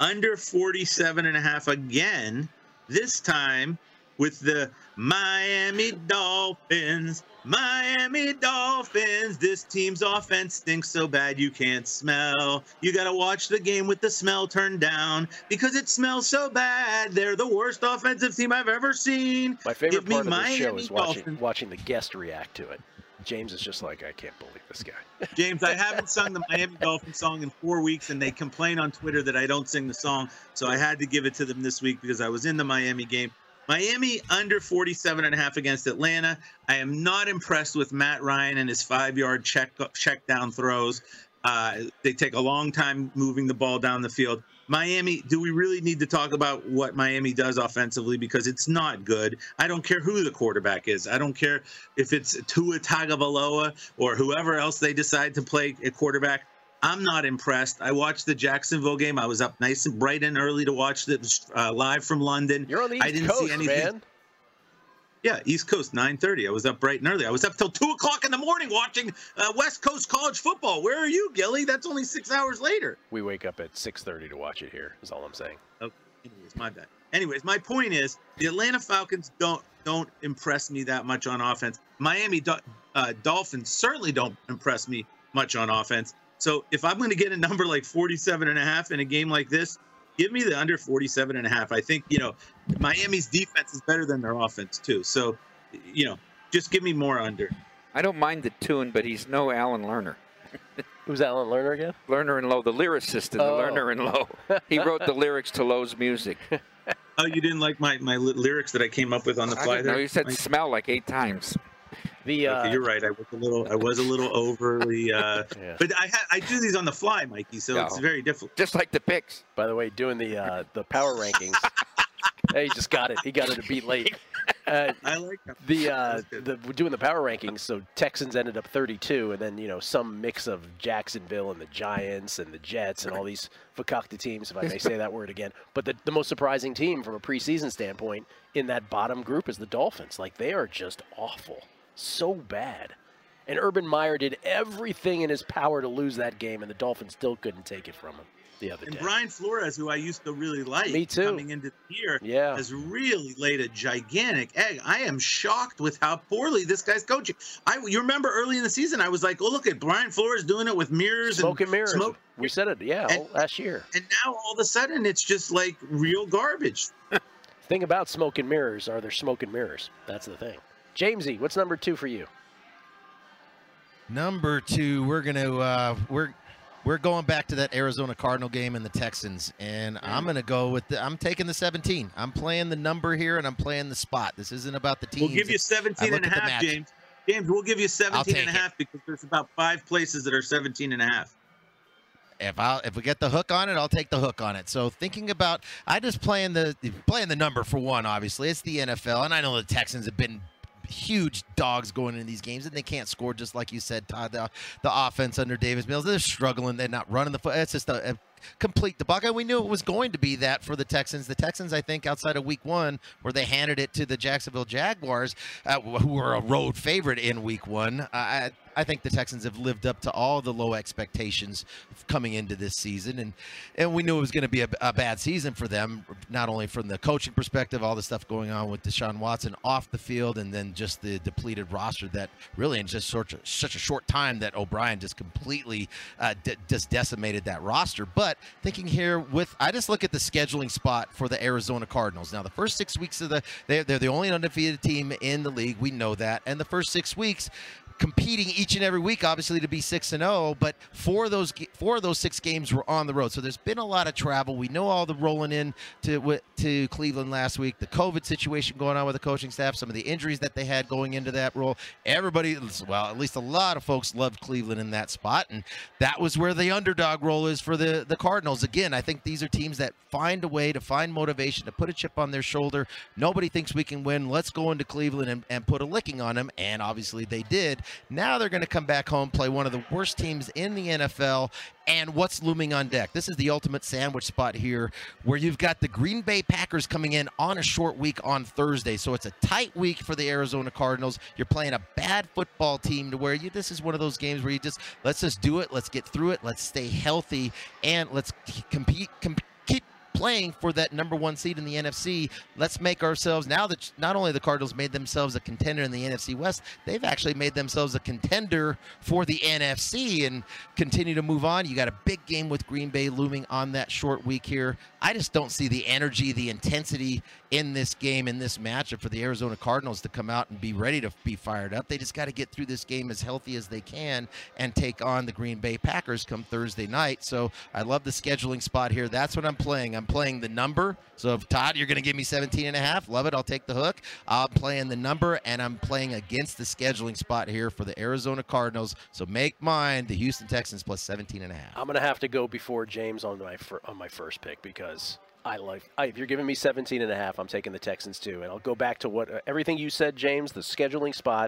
47.5 again, this time with the Miami Dolphins. Miami Dolphins, this team's offense stinks so bad you can't smell. You got to watch the game with the smell turned down because it smells so bad. They're the worst offensive team I've ever seen. My favorite part of this show is watching the guest react to it. James is just like, I can't believe this guy. James, I haven't sung the Miami Dolphins song in 4 weeks, and they complain on Twitter that I don't sing the song, so I had to give it to them this week because I was in the Miami game. Miami under 47.5 against Atlanta. I am not impressed with Matt Ryan and his 5-yard check down throws. They take a long time moving the ball down the field. Miami, do we really need to talk about what Miami does offensively? Because it's not good. I don't care who the quarterback is. I don't care if it's Tua Tagovailoa or whoever else they decide to play a quarterback. I'm not impressed. I watched the Jacksonville game. I was up nice and bright and early to watch it live from London. You're on the East Coast, man. Yeah, East Coast, 9:30. I was up bright and early. I was up till 2 o'clock in the morning watching West Coast college football. Where are you, Gilly? That's only 6 hours later. We wake up at 6:30 to watch it here, is all I'm saying. Okay. Anyways, my bad. Anyways, my point is the Atlanta Falcons don't impress me that much on offense. Miami Dolphins certainly don't impress me much on offense. So if I'm going to get a number like 47.5 in a game like this, give me the under 47.5. I think, Miami's defense is better than their offense too. So, just give me more under. I don't mind the tune, but he's no Alan Lerner. Who's Alan Lerner again? Lerner and Lowe, the lyricist in the Lerner and Lowe. He wrote the lyrics to Lowe's music. Oh, you didn't like my lyrics that I came up with on the fly there? No, you said smell like 8 times. Okay, you're right. I was a little overly, but I do these on the fly, Mikey. So it's very difficult. Just like the picks. By the way, doing the power rankings. Hey, he just got it. He got it a beat late. I like that. Doing the power rankings. So Texans ended up 32, and then some mix of Jacksonville and the Giants and the Jets and all these fakakta teams, if I may say that word again. But the most surprising team from a preseason standpoint in that bottom group is the Dolphins. Like, they are just awful. So bad. And Urban Meyer did everything in his power to lose that game, and the Dolphins still couldn't take it from him the other day. And Brian Flores, who I used to really like Me too. coming into the year, has really laid a gigantic egg. I am shocked with how poorly this guy's coaching. You remember early in the season, I was like, oh, look at Brian Flores doing it with mirrors. Smoke and mirrors. We said it, last year. And now all of a sudden, it's just like real garbage. Thing about smoke and mirrors are they're smoke and mirrors. That's the thing. Jamesy, what's number 2 for you? Number 2, we're gonna we're going back to that Arizona Cardinal game and the Texans, and I'm gonna go with I'm taking the 17. I'm playing the number here, and I'm playing the spot. This isn't about the teams. We'll give you 17 and a half, James. James, we'll give you 17 and a half because there's about 5 places that are 17 and a half. If we get the hook on it, I'll take the hook on it. So thinking about, I just playing the number for one. Obviously, it's the NFL, and I know the Texans have been huge dogs going into these games, and they can't score, just like you said, Todd. The offense under Davis Mills, they're struggling. They're not running the foot. It's just a complete debacle. We knew it was going to be that for the Texans. The Texans, I think, outside of Week 1, where they handed it to the Jacksonville Jaguars, who were a road favorite in Week 1. I think the Texans have lived up to all the low expectations coming into this season, and we knew it was going to be a bad season for them, not only from the coaching perspective, all the stuff going on with Deshaun Watson off the field, and then just the depleted roster that really in just such a short time that O'Brien just completely just decimated that roster. But thinking here I just look at the scheduling spot for the Arizona Cardinals. Now, the first 6 weeks they're the only undefeated team in the league. We know that, and the first 6 weeks, competing each and every week, obviously, to be 6-0, but 4 of those 6 games were on the road. So there's been a lot of travel. We know all the rolling in to Cleveland last week, the COVID situation going on with the coaching staff, some of the injuries that they had going into that role. Everybody, well, at least a lot of folks loved Cleveland in that spot, and that was where the underdog role is for the Cardinals. Again, I think these are teams that find a way to find motivation, to put a chip on their shoulder. Nobody thinks we can win. Let's go into Cleveland and put a licking on them, and obviously they did. Now they're going to come back home, play one of the worst teams in the NFL, and what's looming on deck? This is the ultimate sandwich spot here, where you've got the Green Bay Packers coming in on a short week on Thursday. So it's a tight week for the Arizona Cardinals. You're playing a bad football team to where this is one of those games where let's just do it, let's get through it, let's stay healthy, and let's keep playing for that number 1 seed in the NFC. Let's make ourselves, now that not only the Cardinals made themselves a contender in the NFC West, they've actually made themselves a contender for the NFC and continue to move on. You got a big game with Green Bay looming on that short week here. I just don't see the energy, the intensity in this game, in this matchup for the Arizona Cardinals to come out and be ready to be fired up. They just got to get through this game as healthy as they can and take on the Green Bay Packers come Thursday night. So I love the scheduling spot here. That's what I'm playing. I'm playing the number. So if Todd, you're going to give me 17.5, love it. I'll take the hook. I'm playing the number, and I'm playing against the scheduling spot here for the Arizona Cardinals. So make mine the Houston Texans plus 17.5. I'm going to have to go before James on my first pick because if you're giving me 17.5, I'm taking the Texans too. And I'll go back to everything you said, James, the scheduling spot.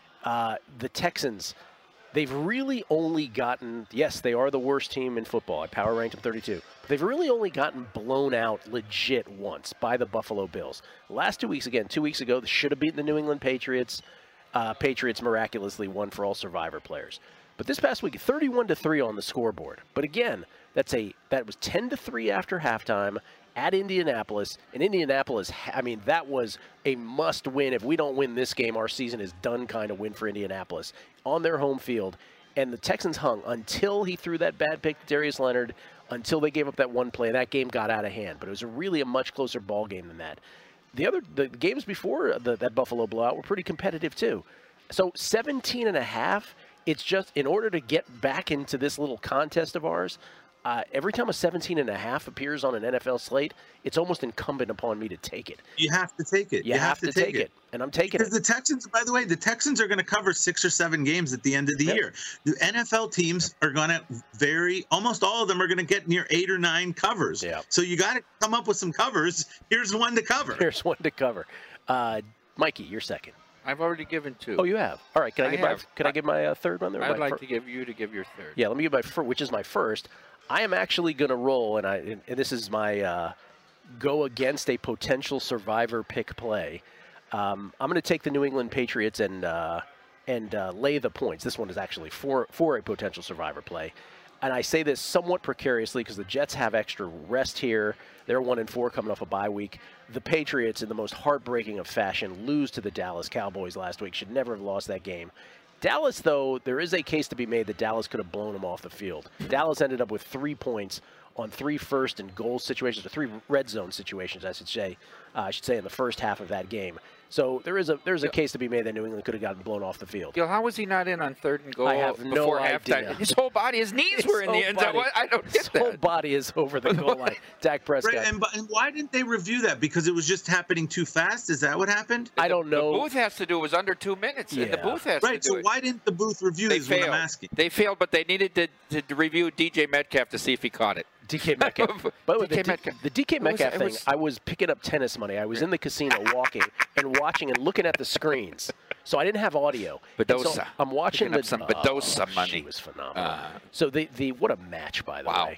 The Texans, they've really only gotten, yes, they are the worst team in football. I power ranked them 32. But they've really only gotten blown out legit once by the Buffalo Bills. Last 2 weeks, again, 2 weeks ago, they should have beaten the New England Patriots. Patriots miraculously won for all Survivor players. But this past week, 31-3 on the scoreboard. But again, that was 10-3 after halftime at Indianapolis. And Indianapolis, that was a must-win. If we don't win this game, our season is done kind of win for Indianapolis on their home field. And the Texans hung until he threw that bad pick to Darius Leonard, until they gave up that one play. That game got out of hand. But it was really a much closer ball game than that. The games before that Buffalo blowout were pretty competitive too. So 17.5, it's just in order to get back into this little contest of ours, every time a 17.5 appears on an NFL slate, it's almost incumbent upon me to take it. You have to take it. You have to take it. And I'm taking it. Because the Texans, by the way, the Texans are going to cover 6 or 7 games at the end of the year. The NFL teams are going to almost all of them are going to get near 8 or 9 covers. Yeah. So you got to come up with some covers. Here's one to cover. Mikey, you're second. I've already given 2. Oh, you have? All right. Can I give my third one there? I'd like to give you to give your third. Yeah, let me give which is my first. I am actually going to roll, and this is my go against a potential Survivor pick play. I'm going to take the New England Patriots and and lay the points. This one is actually for a potential survivor play. And I say this somewhat precariously because the Jets have extra rest here. They're 1-4 coming off a bye week. The Patriots, in the most heartbreaking of fashion, lose to the Dallas Cowboys last week. Should never have lost that game. Dallas, though, there is a case to be made that Dallas could have blown them off the field. Dallas ended up with 3 points on 3 first and goal situations, or 3 red zone situations, I should say, in the first half of that game. So there's a case to be made that New England could have gotten blown off the field. Gil, how was he not in on 3rd and goal I have no before idea. halftime? His whole body, his knees were in the end zone. I don't get that. His whole body is over the goal line. Dak Prescott. Right, and why didn't they review that? Because it was just happening too fast? Is that what happened? I don't know. The booth has to do it was under 2 minutes. Yeah. And the booth has to do it. Right, so why didn't the booth review They is what I'm failed. asking. They failed, but they needed to review DJ Metcalf to see if he caught it. DK Metcalf. By the way, the DK Metcalf thing, I was picking up tennis money. I was in the casino walking and watching and looking at the screens. So I didn't have audio. Bedosa. So I'm watching some Bedosa money. She was phenomenal. So what a match, by the way.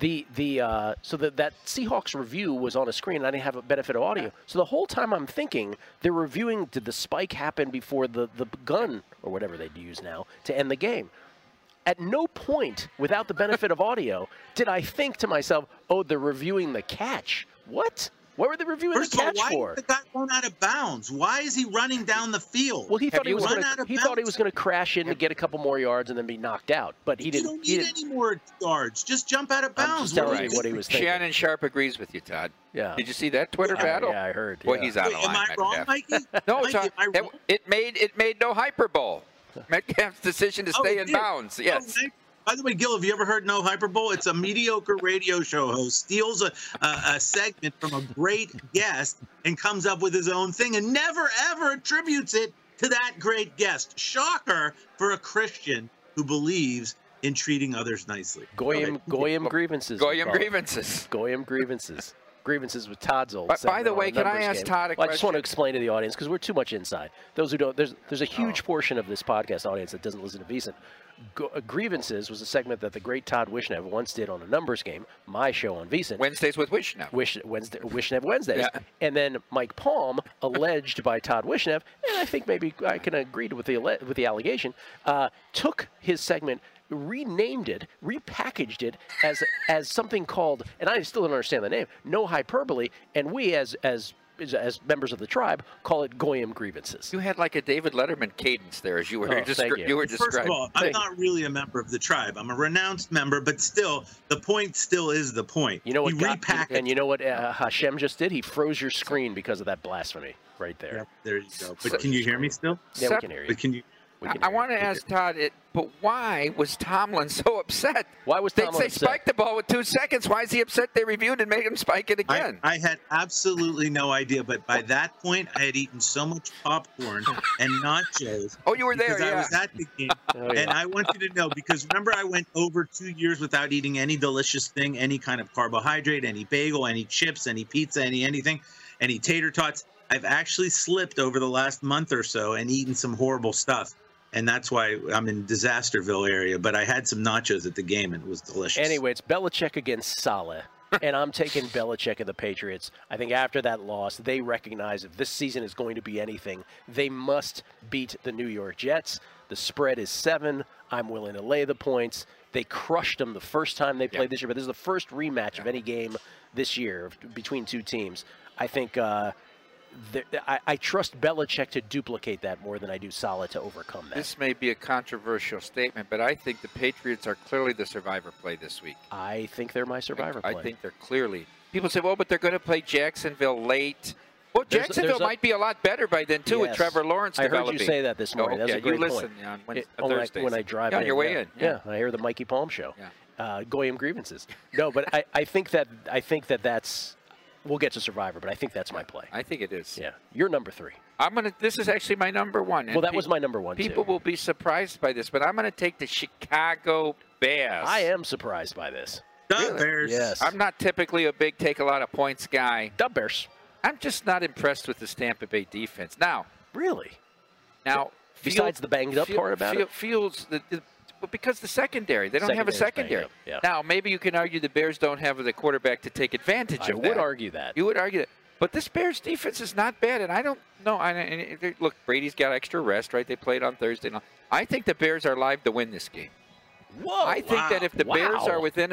So that Seahawks review was on a screen, and I didn't have a benefit of audio. So the whole time I'm thinking they're reviewing, did the spike happen before the gun or whatever they'd use now to end the game? At no point, without the benefit of audio, did I think to myself, "Oh, they're reviewing the catch." What? What were they reviewing the catch for? Why did the guy run out of bounds? Why is he running down the field? Well, he thought he was going to crash in to get a couple more yards and then be knocked out, but he didn't. You don't need any more yards. Just jump out of bounds. I'm just telling you what he was thinking. Shannon Sharp agrees with you, Todd. Yeah. Did you see that Twitter battle? Yeah, I heard. Boy, yeah. he's out of line. Am I wrong, Mikey? No, Mikey, it made no hyperbole. Metcalf's decision to stay in bounds. Yes. By the way, Gil, have you ever heard No Hyperbole? It's a mediocre radio show host, steals a segment from a great guest and comes up with his own thing and never, ever attributes it to that great guest. Shocker for a Christian who believes in treating others nicely. Goyim grievances. Goyim grievances. Goyim grievances. Grievances with Todd's old. By the way, can I ask Todd a question? I just want to explain to the audience because we're too much inside. Those who don't, there's a huge portion of this podcast audience that doesn't listen to VSiN. Grievances was a segment that the great Todd Wishnev once did on a numbers game, my show on VSiN. Wednesdays with Wishnev. Wishnev Wednesdays. Yeah. And then Mike Palm, alleged by Todd Wishnev, and I think maybe I can agree with the allegation, took his segment, renamed it, repackaged it as something called, and I still don't understand the name, No Hyperbole, and we as members of the tribe call it Goyim grievances. You had like a David Letterman cadence there as you were describing. First of all, I'm not really a member of the tribe. I'm a renounced member, but still, the point still is the point. You know what? And you know what Hashem just did? He froze your screen because of that blasphemy right there. Yeah, there you go. But can you hear me still? Yeah, we can hear you. But can you? I want to ask Todd, but why was Tomlin so upset? Why was Tomlin They upset? spiked the ball with 2 seconds. Why is he upset they reviewed and made him spike it again? I had absolutely no idea, but by that point, I had eaten so much popcorn and nachos. Oh, you were there, because yeah. I was at the game, and I want you to know, because remember I went over 2 years without eating any delicious thing, any kind of carbohydrate, any bagel, any chips, any pizza, anything, any tater tots. I've actually slipped over the last month or so and eaten some horrible stuff. And that's why I'm in Disasterville area. But I had some nachos at the game, and it was delicious. Anyway, it's Belichick against Saleh, and I'm taking Belichick and the Patriots. I think after that loss, they recognize if this season is going to be anything, they must beat the New York Jets. The spread is 7. I'm willing to lay the points. They crushed them the first time they played this year, but this is the first rematch of any game this year between two teams. I think I trust Belichick to duplicate that more than I do Saleh to overcome that. This may be a controversial statement, but I think the Patriots are clearly the survivor play this week. I think they're my survivor play. I think they're clearly. People say, well, but they're going to play Jacksonville late. Well, Jacksonville might be a lot better by then, too, with Trevor Lawrence developing. I heard you say that this morning. That's a great listen point. on Thursdays. When I drive on your way in. Yeah, I hear the Mikey Palm show. Goyim grievances. No, but I think that's. We'll get to Survivor, but I think that's my play. I think it is. Yeah, you're number 3. This is actually my number 1. Well, that was my number 1. People will be surprised by this, but I'm going to take the Chicago Bears. I am surprised by this. The Bears. Yes. I'm not typically a big take a lot of points guy. The Bears. I'm just not impressed with the Tampa Bay defense. Now, really? Now, besides the banged up part about it, Fields because the secondary, they don't have a secondary. Yeah. Now, maybe you can argue the Bears don't have the quarterback to take advantage of that. I would argue that. You would argue that. But this Bears defense is not bad, and I don't know. Look, Brady's got extra rest, right? They played on Thursday night. I think the Bears are live to win this game. Whoa! I think that if the Bears are within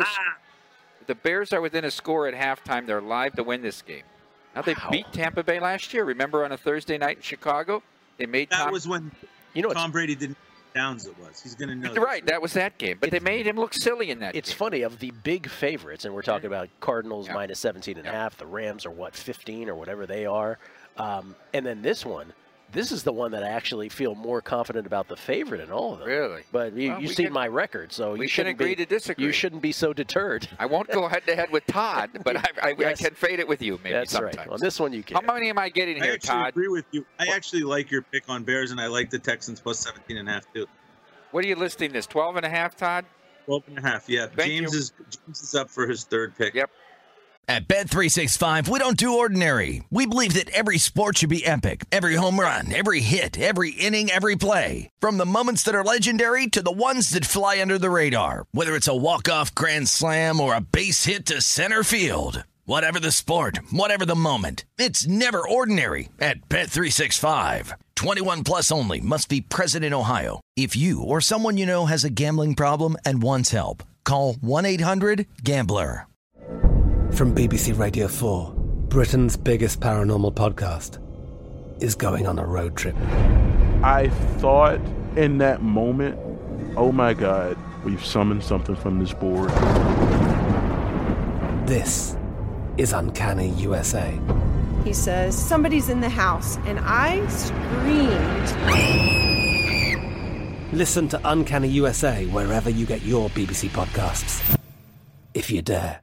a score at halftime, they're live to win this game. Now they beat Tampa Bay last year. Remember on a Thursday night in Chicago, they made that was when Tom Brady didn't. Downs it was. He's going to know. Right, that was that game. But they made him look silly in that game. It's funny, of the big favorites, and we're talking about Cardinals minus 17.5. The Rams are, 15 or whatever they are. And then this one, this is the one that I actually feel more confident about the favorite in all of them. Really? But you've seen my record, so we should agree to disagree. You shouldn't be so deterred. I won't go head-to-head with Todd, but I can fade it with you maybe That's sometimes. Right. On this one you can. How many am I getting here, Todd? I agree with you. I actually like your pick on Bears, and I like the Texans plus 17.5 too. What are you listing this? 12.5, Todd? 12.5, yeah. James is up for his third pick. Yep. At Bet365, we don't do ordinary. We believe that every sport should be epic. Every home run, every hit, every inning, every play. From the moments that are legendary to the ones that fly under the radar. Whether it's a walk-off grand slam or a base hit to center field. Whatever the sport, whatever the moment. It's never ordinary at Bet365. 21 plus only. Must be present in Ohio. If you or someone you know has a gambling problem and wants help, call 1-800-GAMBLER. From BBC Radio 4, Britain's biggest paranormal podcast is going on a road trip. I thought in that moment, oh my God, we've summoned something from this board. This is Uncanny USA. He says, somebody's in the house, and I screamed. Listen to Uncanny USA wherever you get your BBC podcasts, if you dare.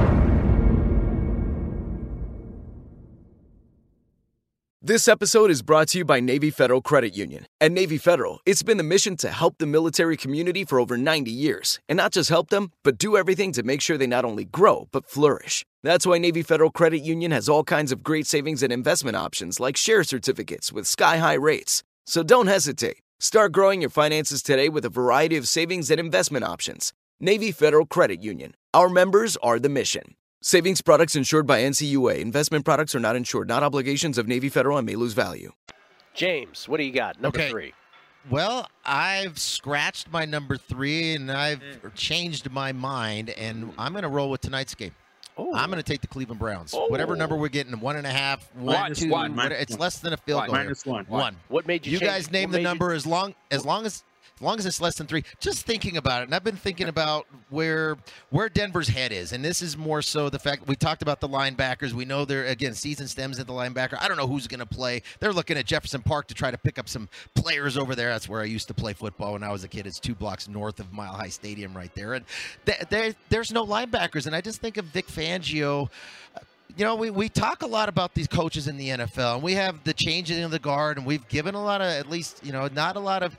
This episode is brought to you by Navy Federal Credit Union. At Navy Federal, it's been the mission to help the military community for over 90 years. And not just help them, but do everything to make sure they not only grow, but flourish. That's why Navy Federal Credit Union has all kinds of great savings and investment options like share certificates with sky-high rates. So don't hesitate. Start growing your finances today with a variety of savings and investment options. Navy Federal Credit Union. Our members are the mission. Savings products insured by NCUA. Investment products are not insured, not obligations of Navy Federal and may lose value. James, what do you got? Number 3. Well, I've scratched my number 3, and I've changed my mind, and I'm going to roll with tonight's game. I'm going to take the Cleveland Browns. Whatever number we're getting, 1.5, 1, 2, it's less than a field goal. -1. What made you change? guys name the number as long as it's less than 3. Just thinking about it, and I've been thinking about where Denver's head is, and this is more so the fact we talked about the linebackers. We know they're, again, season stems at the linebacker. I don't know who's going to play. They're looking at Jefferson Park to try to pick up some players over there. That's where I used to play football when I was a kid. It's 2 blocks north of Mile High Stadium right there, and there's no linebackers, and I just think of Vic Fangio. You know, we talk a lot about these coaches in the NFL, and we have the changing of the guard, and we've given a lot of, at least, not a lot of,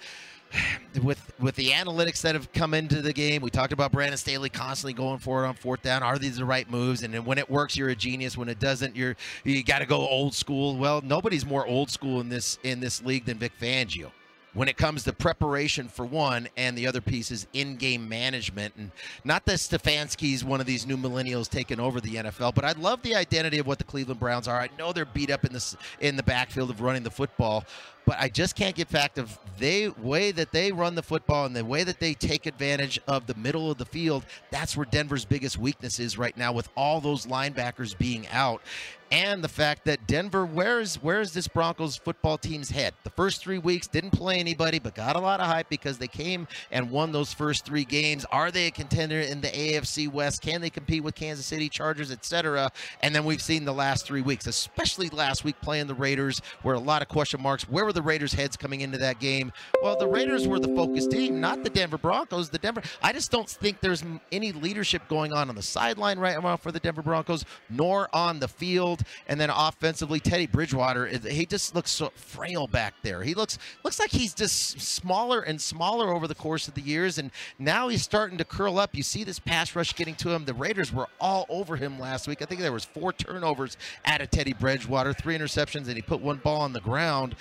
with the analytics that have come into the game. We talked about Brandon Staley constantly going for it on 4th down. Are these the right moves? And then when it works, you're a genius. When it doesn't, you got to go old school. Well, nobody's more old school in this league than Vic Fangio when it comes to preparation for one, and the other piece is in-game management. And not that Stefanski's one of these new millennials taking over the NFL, but I love the identity of what the Cleveland Browns are. I know they're beat up in the backfield of running the football, but I just can't get fact of the way that they run the football and the way that they take advantage of the middle of the field. That's where Denver's biggest weakness is right now, with all those linebackers being out. And the fact that Denver, where is this Broncos football team's head? The first 3 weeks didn't play anybody, but got a lot of hype because they came and won those first 3 games. Are they a contender in the AFC West? Can they compete with Kansas City Chargers, etc.? And then we've seen the last 3 weeks, especially last week playing the Raiders, where a lot of question marks. Where were the Raiders' heads coming into that game? Well, the Raiders were the focus team, not the Denver Broncos. I just don't think there's any leadership going on the sideline right now for the Denver Broncos, nor on the field. And then offensively, Teddy Bridgewater, he just looks so frail back there. He looks like he's just smaller and smaller over the course of the years, and now he's starting to curl up. You see this pass rush getting to him. The Raiders were all over him last week. I think there was 4 turnovers out of Teddy Bridgewater, 3 interceptions, and he put 1 ball on the ground. All of a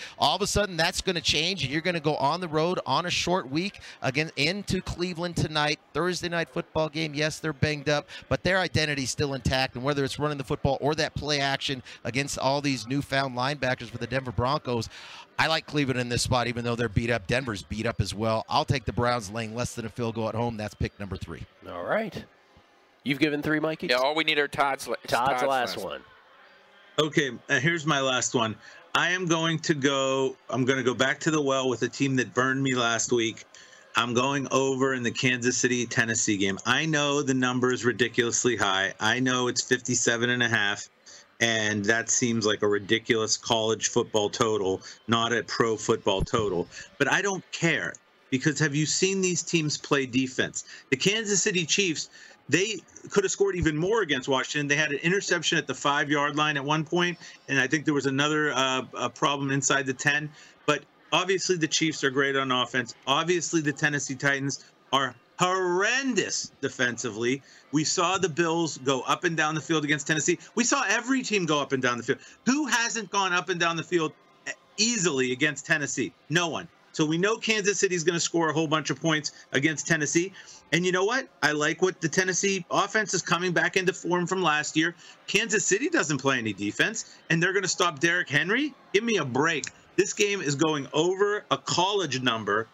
a sudden that's going to change, and you're going to go on the road on a short week again into Cleveland tonight, Thursday night football game. Yes, they're banged up, but their identity's still intact, and whether it's running the football or that play action against all these newfound linebackers for the Denver Broncos, I like Cleveland in this spot, even though they're beat up. Denver's beat up as well. I'll take the Browns laying less than a field goal at home. That's pick number 3. All right. You've given 3, Mikey? Yeah, all we need are Todd's last one. Okay, here's my last one. I'm going to go back to the well with a team that burned me last week. I'm going over in the Kansas City-Tennessee game. I know the number is ridiculously high. I know it's 57.5. And that seems like a ridiculous college football total, not a pro football total. But I don't care, because have you seen these teams play defense? The Kansas City Chiefs, they could have scored even more against Washington. They had an interception at the 5-yard line at one point, and I think there was another problem inside the 10. But obviously the Chiefs are great on offense. Obviously the Tennessee Titans are horrendous defensively. We saw the Bills go up and down the field against Tennessee. We saw every team go up and down the field. Who hasn't gone up and down the field easily against Tennessee? No one. So we know Kansas City is going to score a whole bunch of points against Tennessee. And you know what? I like what the Tennessee offense is coming back into form from last year. Kansas City doesn't play any defense, and they're going to stop Derrick Henry? Give me a break. This game is going over a college number,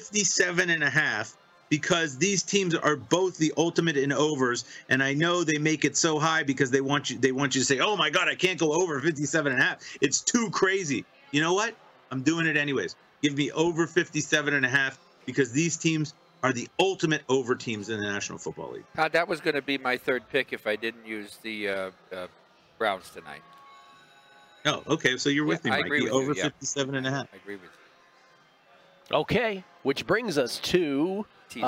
57.5. Because these teams are both the ultimate in overs, and I know they make it so high because they want you to say, "Oh my God, I can't go over 57.5. It's too crazy." You know what? I'm doing it anyways. Give me over 57.5 because these teams are the ultimate over teams in the National Football League. That was going to be my 3rd pick if I didn't use the Browns tonight. Oh, okay. So you're with me, I Mikey. agree with over you, yeah. 57.5. I agree with you. Okay, which brings us to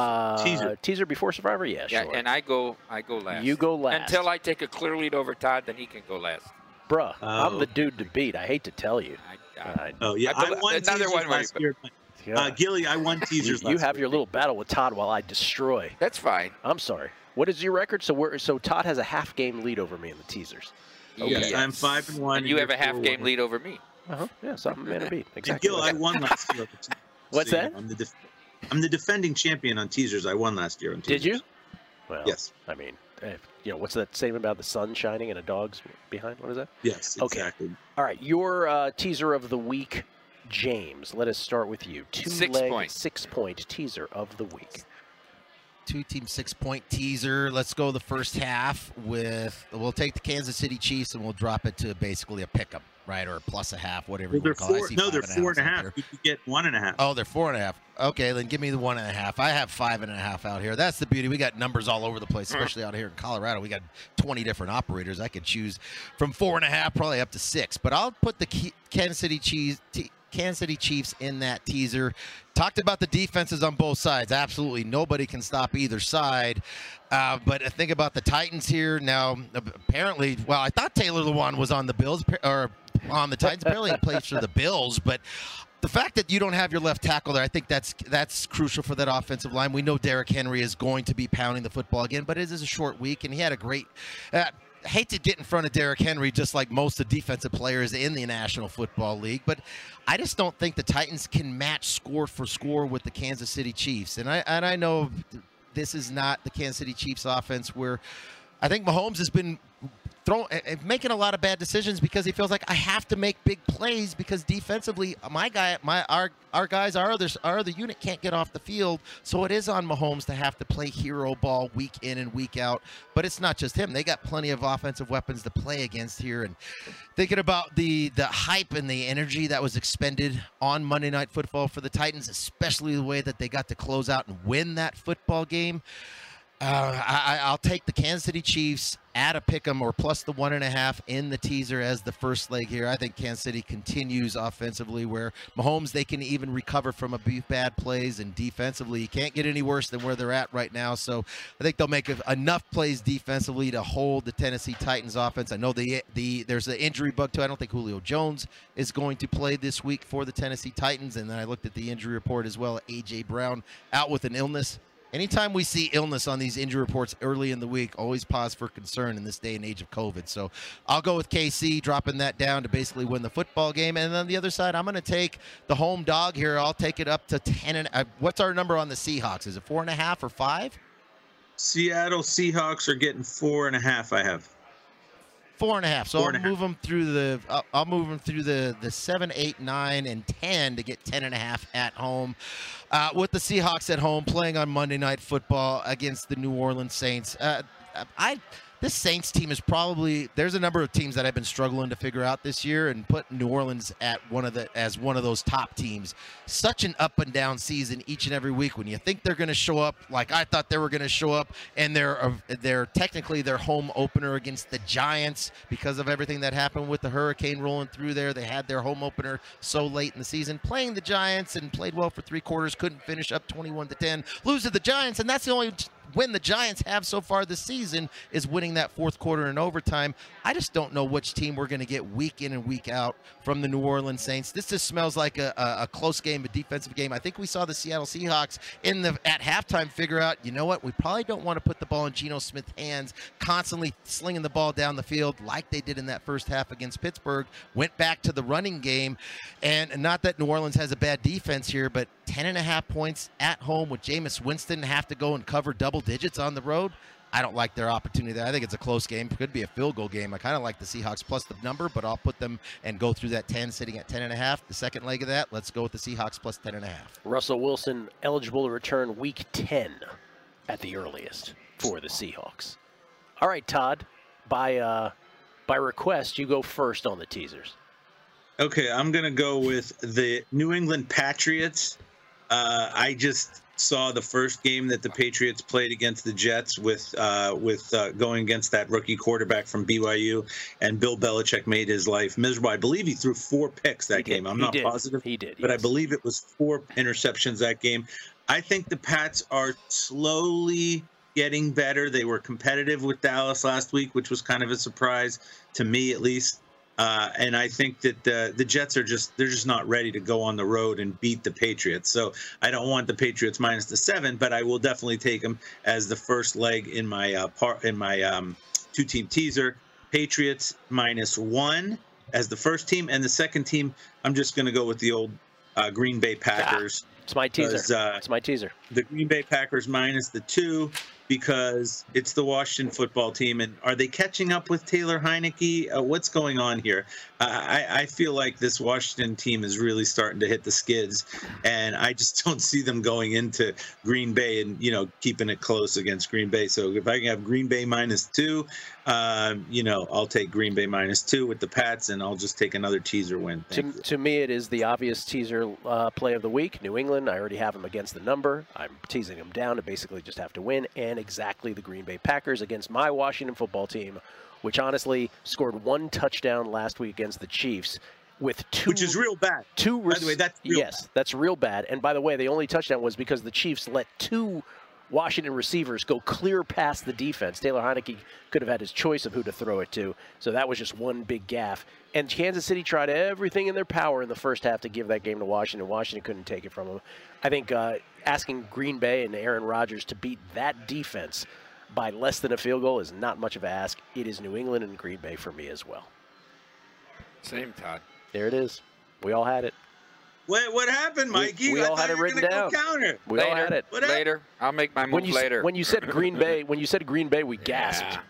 teaser before Survivor. Yeah, yeah, sure. and I go last. You go last until I take a clear lead over Todd. Then he can go last. Bruh, I'm the dude to beat. I hate to tell you. I won another teasers one last year. Gilly, I won teasers. You have your little battle with Todd while I destroy. That's fine. I'm sorry. What is your record? So Todd has a half-game lead over me in the teasers. Okay. Yes, I'm 5-1. And you have a half-game lead over me. Yeah, so I'm a man to beat. Exactly. And Gil, I won last year. What's that? I'm the defending champion on teasers. I won last year on teasers. Did you? Well, yes. I mean, what's that statement about the sun shining and a dog's behind? What is that? Yes, exactly. Okay. All right, your teaser of the week, James. Let us start with you. 6-point teaser of the week. 2-team 6-point teaser. Let's go the first half we'll take the Kansas City Chiefs and we'll drop it to basically a pick 'em, right? Or a plus a half, whatever you want to call it. No, they're 4.5. You could get 1.5. Oh, they're 4.5. Okay, then give me the 1.5. I have 5.5 out here. That's the beauty. We got numbers all over the place, especially out here in Colorado. We got 20 different operators. I could choose from 4.5 probably up to 6. But I'll put the Kansas City Chiefs in that teaser. Talked about the defenses on both sides. Absolutely nobody can stop either side. But think about the Titans here. Now, apparently, well, I thought Taylor Lewan was on the Bills or on the Titans. Apparently he plays for the Bills. But the fact that you don't have your left tackle there, I think that's crucial for that offensive line. We know Derrick Henry is going to be pounding the football again, but it is a short week, and he had a great I hate to get in front of Derrick Henry just like most of the defensive players in the National Football League, but I just don't think the Titans can match score for score with the Kansas City Chiefs. And I know this is not the Kansas City Chiefs offense where I think Mahomes has been making a lot of bad decisions because he feels like I have to make big plays because defensively our guys, our other unit can't get off the field. So it is on Mahomes to have to play hero ball week in and week out. But it's not just him. They got plenty of offensive weapons to play against here. And thinking about the hype and the energy that was expended on Monday Night Football for the Titans, especially the way that they got to close out and win that football game. I'll take the Kansas City Chiefs at a pick'em or plus the 1.5 in the teaser as the first leg here. I think Kansas City continues offensively where Mahomes, they can even recover from a bad plays, and defensively you can't get any worse than where they're at right now. So I think they'll make enough plays defensively to hold the Tennessee Titans offense. I know there's an injury bug too. I don't think Julio Jones is going to play this week for the Tennessee Titans. And then I looked at the injury report as well. A.J. Brown out with an illness. Anytime we see illness on these injury reports early in the week, always pause for concern in this day and age of COVID. So I'll go with KC, dropping that down to basically win the football game. And on the other side, I'm going to take the home dog here. I'll take it up to 10. What's our number on the Seahawks? Is it 4.5 or 5? Seattle Seahawks are getting 4.5. I have 4.5. So I'll move them through the 7, 8, 9, and 10 to get 10.5 at home. With the Seahawks at home playing on Monday Night Football against the New Orleans Saints. This Saints team is probably, there's a number of teams that I've been struggling to figure out this year, and put New Orleans at one of those top teams. Such an up and down season each and every week. When you think they're going to show up, like I thought they were going to show up, and they're technically their home opener against the Giants because of everything that happened with the hurricane rolling through there. They had their home opener so late in the season, playing the Giants, and played well for 3 quarters, couldn't finish, up 21-10, lose to the Giants, and that's the only win the Giants have so far this season, is winning that 4th quarter in overtime. I just don't know which team we're going to get week in and week out from the New Orleans Saints. This just smells like a close game, a defensive game. I think we saw the Seattle Seahawks at halftime figure out, you know what, we probably don't want to put the ball in Geno Smith's hands, constantly slinging the ball down the field like they did in that first half against Pittsburgh. Went back to the running game, and not that New Orleans has a bad defense here, but 10.5 points at home with Jameis Winston, have to go and cover double digits on the road. I don't like their opportunity there. I think it's a close game. It could be a field goal game. I kind of like the Seahawks plus the number, but I'll put them and go through that 10, sitting at 10.5. The second leg of that, let's go with the Seahawks plus 10.5. Russell Wilson eligible to return week 10 at the earliest for the Seahawks. All right, Todd, by request, you go first on the teasers. Okay, I'm going to go with the New England Patriots. I just saw the first game that the Patriots played against the Jets with going against that rookie quarterback from BYU, and Bill Belichick made his life miserable. I believe he threw 4 picks that game. I'm not positive. He did, but I believe it was 4 interceptions that game. I think the Pats are slowly getting better. They were competitive with Dallas last week, which was kind of a surprise to me, at least. And I think that the Jets they're just not ready to go on the road and beat the Patriots. So I don't want the Patriots minus the 7, but I will definitely take them as the first leg in my 2-team teaser. Patriots minus 1 as the first team, and the second team I'm just going to go with the old Green Bay Packers. It's my teaser. It's my teaser. The Green Bay Packers minus the 2. Because it's the Washington football team, and are they catching up with Taylor Heineke? What's going on here? I feel like this Washington team is really starting to hit the skids, and I just don't see them going into Green Bay and keeping it close against Green Bay. So if I can have Green Bay minus 2, I'll take Green Bay minus 2 with the Pats, and I'll just take another teaser win. To me, it is the obvious teaser play of the week. New England, I already have them against the number. I'm teasing them down to basically just have to win, and exactly the Green Bay Packers against my Washington football team, which honestly scored 1 touchdown last week against the Chiefs with 2, which is real bad. By the way, that's real bad. That's real bad. And by the way, the only touchdown was because the Chiefs let 2 Washington receivers go clear past the defense. Taylor Heineke could have had his choice of who to throw it to, so that was just one big gaffe. And Kansas City tried everything in their power in the first half to give that game to Washington. Washington couldn't take it from them. I think asking Green Bay and Aaron Rodgers to beat that defense by less than a field goal is not much of an ask. It is New England and Green Bay for me as well. Same, Todd. There it is. We all had it. What happened, Mikey? We all had it written down. Counter. We all had it. Later. I'll make my move later. When you said Green Bay, we gasped. Yeah.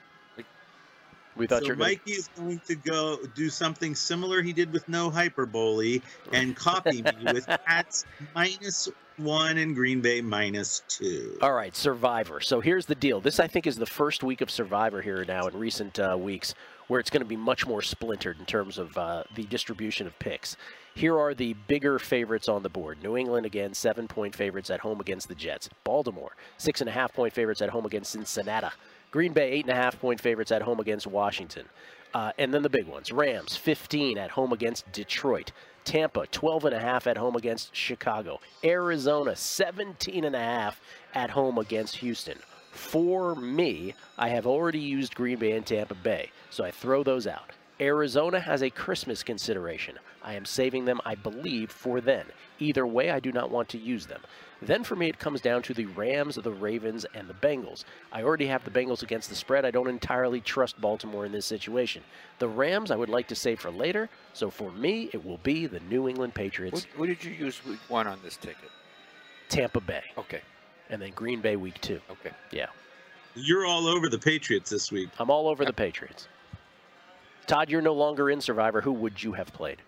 We thought so you're Mikey is going to go do something similar he did with no hyperbole and copy me with Pats minus 1 and Green Bay minus 2. All right, Survivor. So here's the deal. This, I think, is the first week of Survivor here now in recent weeks where it's going to be much more splintered in terms of the distribution of picks. Here are the bigger favorites on the board. New England, again, 7-point favorites at home against the Jets. Baltimore, 6.5-point favorites at home against Cincinnati. Green Bay, 8.5-point favorites at home against Washington. And then the big ones. Rams, 15 at home against Detroit. Tampa, 12.5 at home against Chicago. Arizona, 17.5 at home against Houston. For me, I have already used Green Bay and Tampa Bay, so I throw those out. Arizona has a Christmas consideration. I am saving them, I believe, for then. Either way, I do not want to use them. Then for me, it comes down to the Rams, the Ravens, and the Bengals. I already have the Bengals against the spread. I don't entirely trust Baltimore in this situation. The Rams, I would like to save for later. So for me, it will be the New England Patriots. What did you use week 1 on this ticket? Tampa Bay. Okay. And then Green Bay week 2. Okay. Yeah. You're all over the Patriots this week. I'm all over the Patriots. Todd, you're no longer in Survivor. Who would you have played?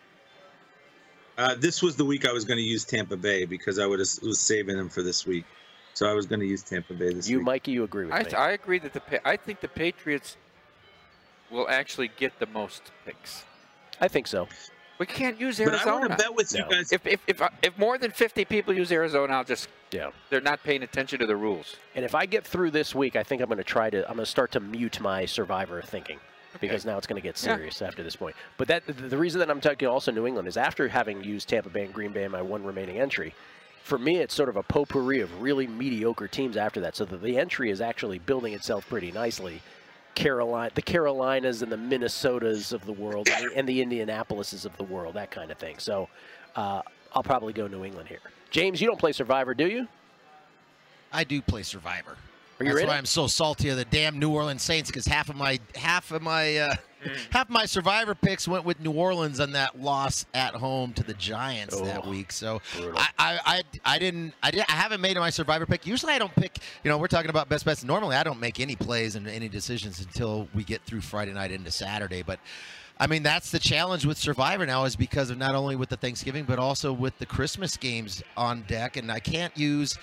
This was the week I was going to use Tampa Bay because I was saving them for this week. So I was going to use Tampa Bay this week. Mikey, you agree with me? I agree that I think the Patriots will actually get the most picks. I think so. We can't use Arizona. But I want to bet with you guys. If more than 50 people use Arizona, I'll just they're not paying attention to the rules. And if I get through this week, I think I'm going to start to mute my Survivor thinking. Because now it's going to get serious after this point. But the reason that I'm talking also New England is after having used Tampa Bay and Green Bay in my one remaining entry, for me it's sort of a potpourri of really mediocre teams after that. So the entry is actually building itself pretty nicely. The Carolinas and the Minnesotas of the world and the Indianapolises of the world, that kind of thing. So I'll probably go New England here. James, you don't play Survivor, do you? I do play Survivor. That's why I'm so salty of the damn New Orleans Saints, because half of my Survivor picks went with New Orleans on that loss at home to the Giants that week. So I haven't made my Survivor pick. Usually I don't pick. We're talking about best bets. Normally I don't make any plays and any decisions until we get through Friday night into Saturday. But I mean, that's the challenge with Survivor now, is because of not only with the Thanksgiving but also with the Christmas games on deck, and I can't use.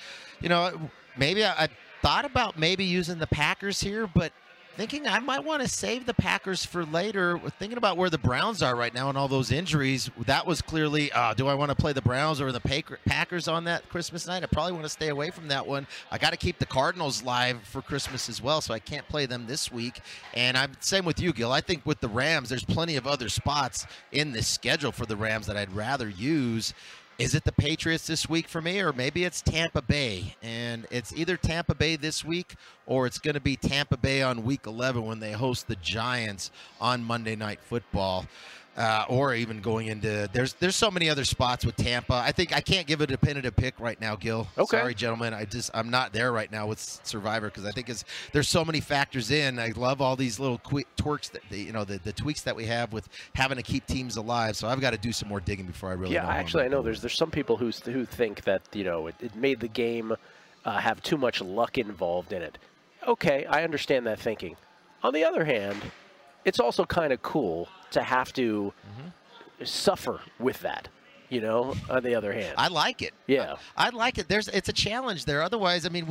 Maybe I thought about maybe using the Packers here, but thinking I might want to save the Packers for later. Thinking about where the Browns are right now and all those injuries, that was clearly, do I want to play the Browns or the Packers on that Christmas night? I probably want to stay away from that one. I got to keep the Cardinals live for Christmas as well, so I can't play them this week. And I'm same with you, Gil. I think with the Rams, there's plenty of other spots in the schedule for the Rams that I'd rather use. Is it the Patriots this week for me, or maybe it's Tampa Bay? And it's either Tampa Bay this week or it's going to be Tampa Bay on Week 11 when they host the Giants on Monday Night Football. Or even going into there's so many other spots with Tampa. I think I can't give a definitive pick right now, Gil. Okay. Sorry, gentlemen. I'm not there right now with Survivor because I think there's so many factors in. I love all these little quick twerks that the tweaks that we have with having to keep teams alive. So I've got to do some more digging before I really. Yeah, actually, I know there's some people who think that it made the game have too much luck involved in it. Okay, I understand that thinking. On the other hand, it's also kind of cool to have to suffer with that, on the other hand. I like it. Yeah. I like it. It's a challenge there. Otherwise, I mean,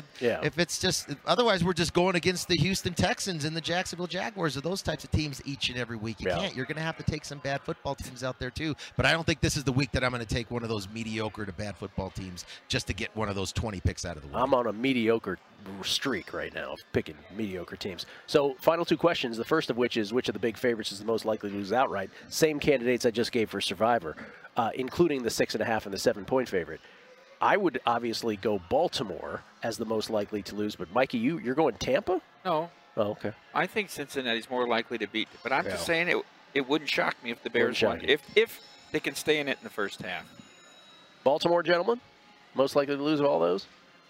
otherwise we're just going against the Houston Texans and the Jacksonville Jaguars or those types of teams each and every week. You can't. You're going to have to take some bad football teams out there too. But I don't think this is the week that I'm going to take one of those mediocre to bad football teams just to get one of those 20 picks out of the way. I'm on a mediocre streak right now of picking mediocre teams. So final two questions, the first of which is which of the big favorites is the most likely to lose outright. Same candidates I just gave for Survivor, including the 6.5 and the 7-point favorite. I would obviously go Baltimore as the most likely to lose, but Mikey, you're going Tampa? No. Oh, okay. I think Cincinnati's more likely to beat, but I'm just saying it wouldn't shock me if the Bears won, if they can stay in it in the first half. Baltimore, gentlemen, most likely to lose of all those?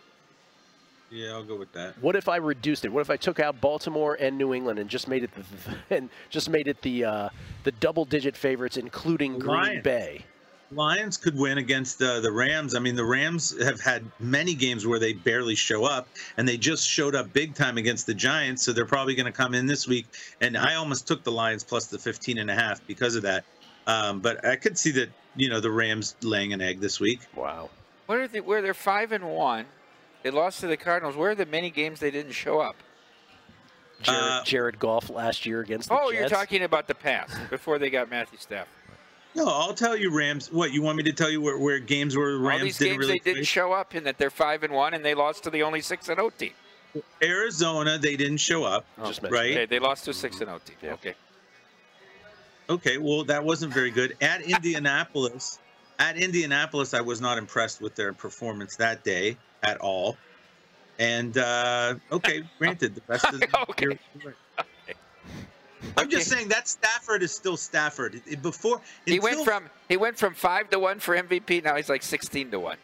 Yeah, I'll go with that. What if I reduced it? What if I took out Baltimore and New England and just made it the double-digit favorites, including Green Bay? Lions could win against the Rams. I mean, the Rams have had many games where they barely show up, and they just showed up big time against the Giants, so they're probably going to come in this week. And I almost took the Lions plus the 15.5 because of that. But I could see that, the Rams laying an egg this week. Wow. Where they're 5-1. They lost to the Cardinals. Where are the many games they didn't show up? Jared Goff last year against the Jets. You're talking about the past, before they got Matthew Stafford. No, I'll tell you, Rams. What, you want me to tell you where games where Rams all these didn't games really they didn't show up in, that they're 5-1 and they lost to the only 6-0 team. Arizona, they didn't show up, right? Okay, they lost to a 6-0 team. Yeah. Okay, well, that wasn't very good. At Indianapolis, I was not impressed with their performance that day at all. And, granted, the rest of the year. I'm just saying that Stafford is still Stafford. He went from 5-1 for MVP. Now he's like 16-1.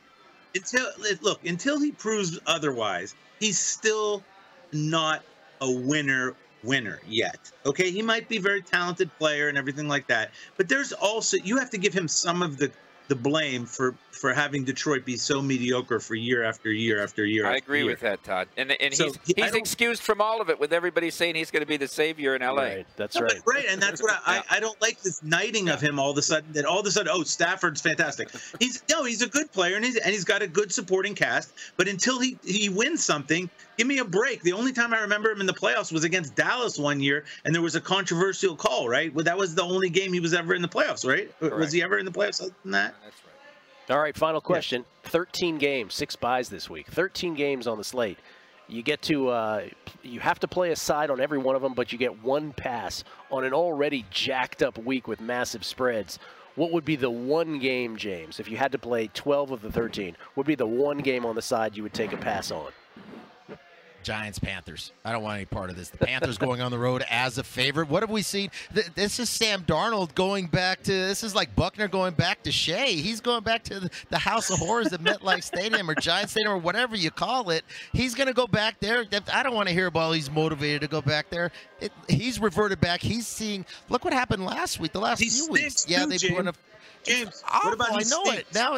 Until he proves otherwise, he's still not a winner yet. Okay, he might be a very talented player and everything like that, but there's also, you have to give him some of the blame for having Detroit be so mediocre for year after year after year. I agree with that, Todd. And so he's excused from all of it, with everybody saying he's going to be the savior in LA. Right, that's right. Right, and that's what I don't like, this knighting of him all of a sudden. Oh, Stafford's fantastic. He's a good player, and he's got a good supporting cast. But until he wins something, give me a break. The only time I remember him in the playoffs was against Dallas one year, and there was a controversial call. Right, well, that was the only game he was ever in the playoffs. Right, correct. Was he ever in the playoffs other than that? That's right. All right, final question. 13 games, 6 byes this week. 13 games on the slate. You get to you have to play a side on every one of them, but you get one pass on an already jacked up week with massive spreads. What would be the one game, James, if you had to play 12 of the 13? Would be the one game on the side you would take a pass on? Giants-Panthers. I don't want any part of this. The Panthers going on the road as a favorite. What have we seen? This is Sam Darnold going back to – this is like Buckner going back to Shea. He's going back to the House of Horrors at MetLife Stadium or Giants Stadium or whatever you call it. He's going to go back there. I don't want to hear about he's motivated to go back there. He's reverted back. He's seeing – look what happened last week, the last few weeks. Yeah, they put a – James, what about I know it. Now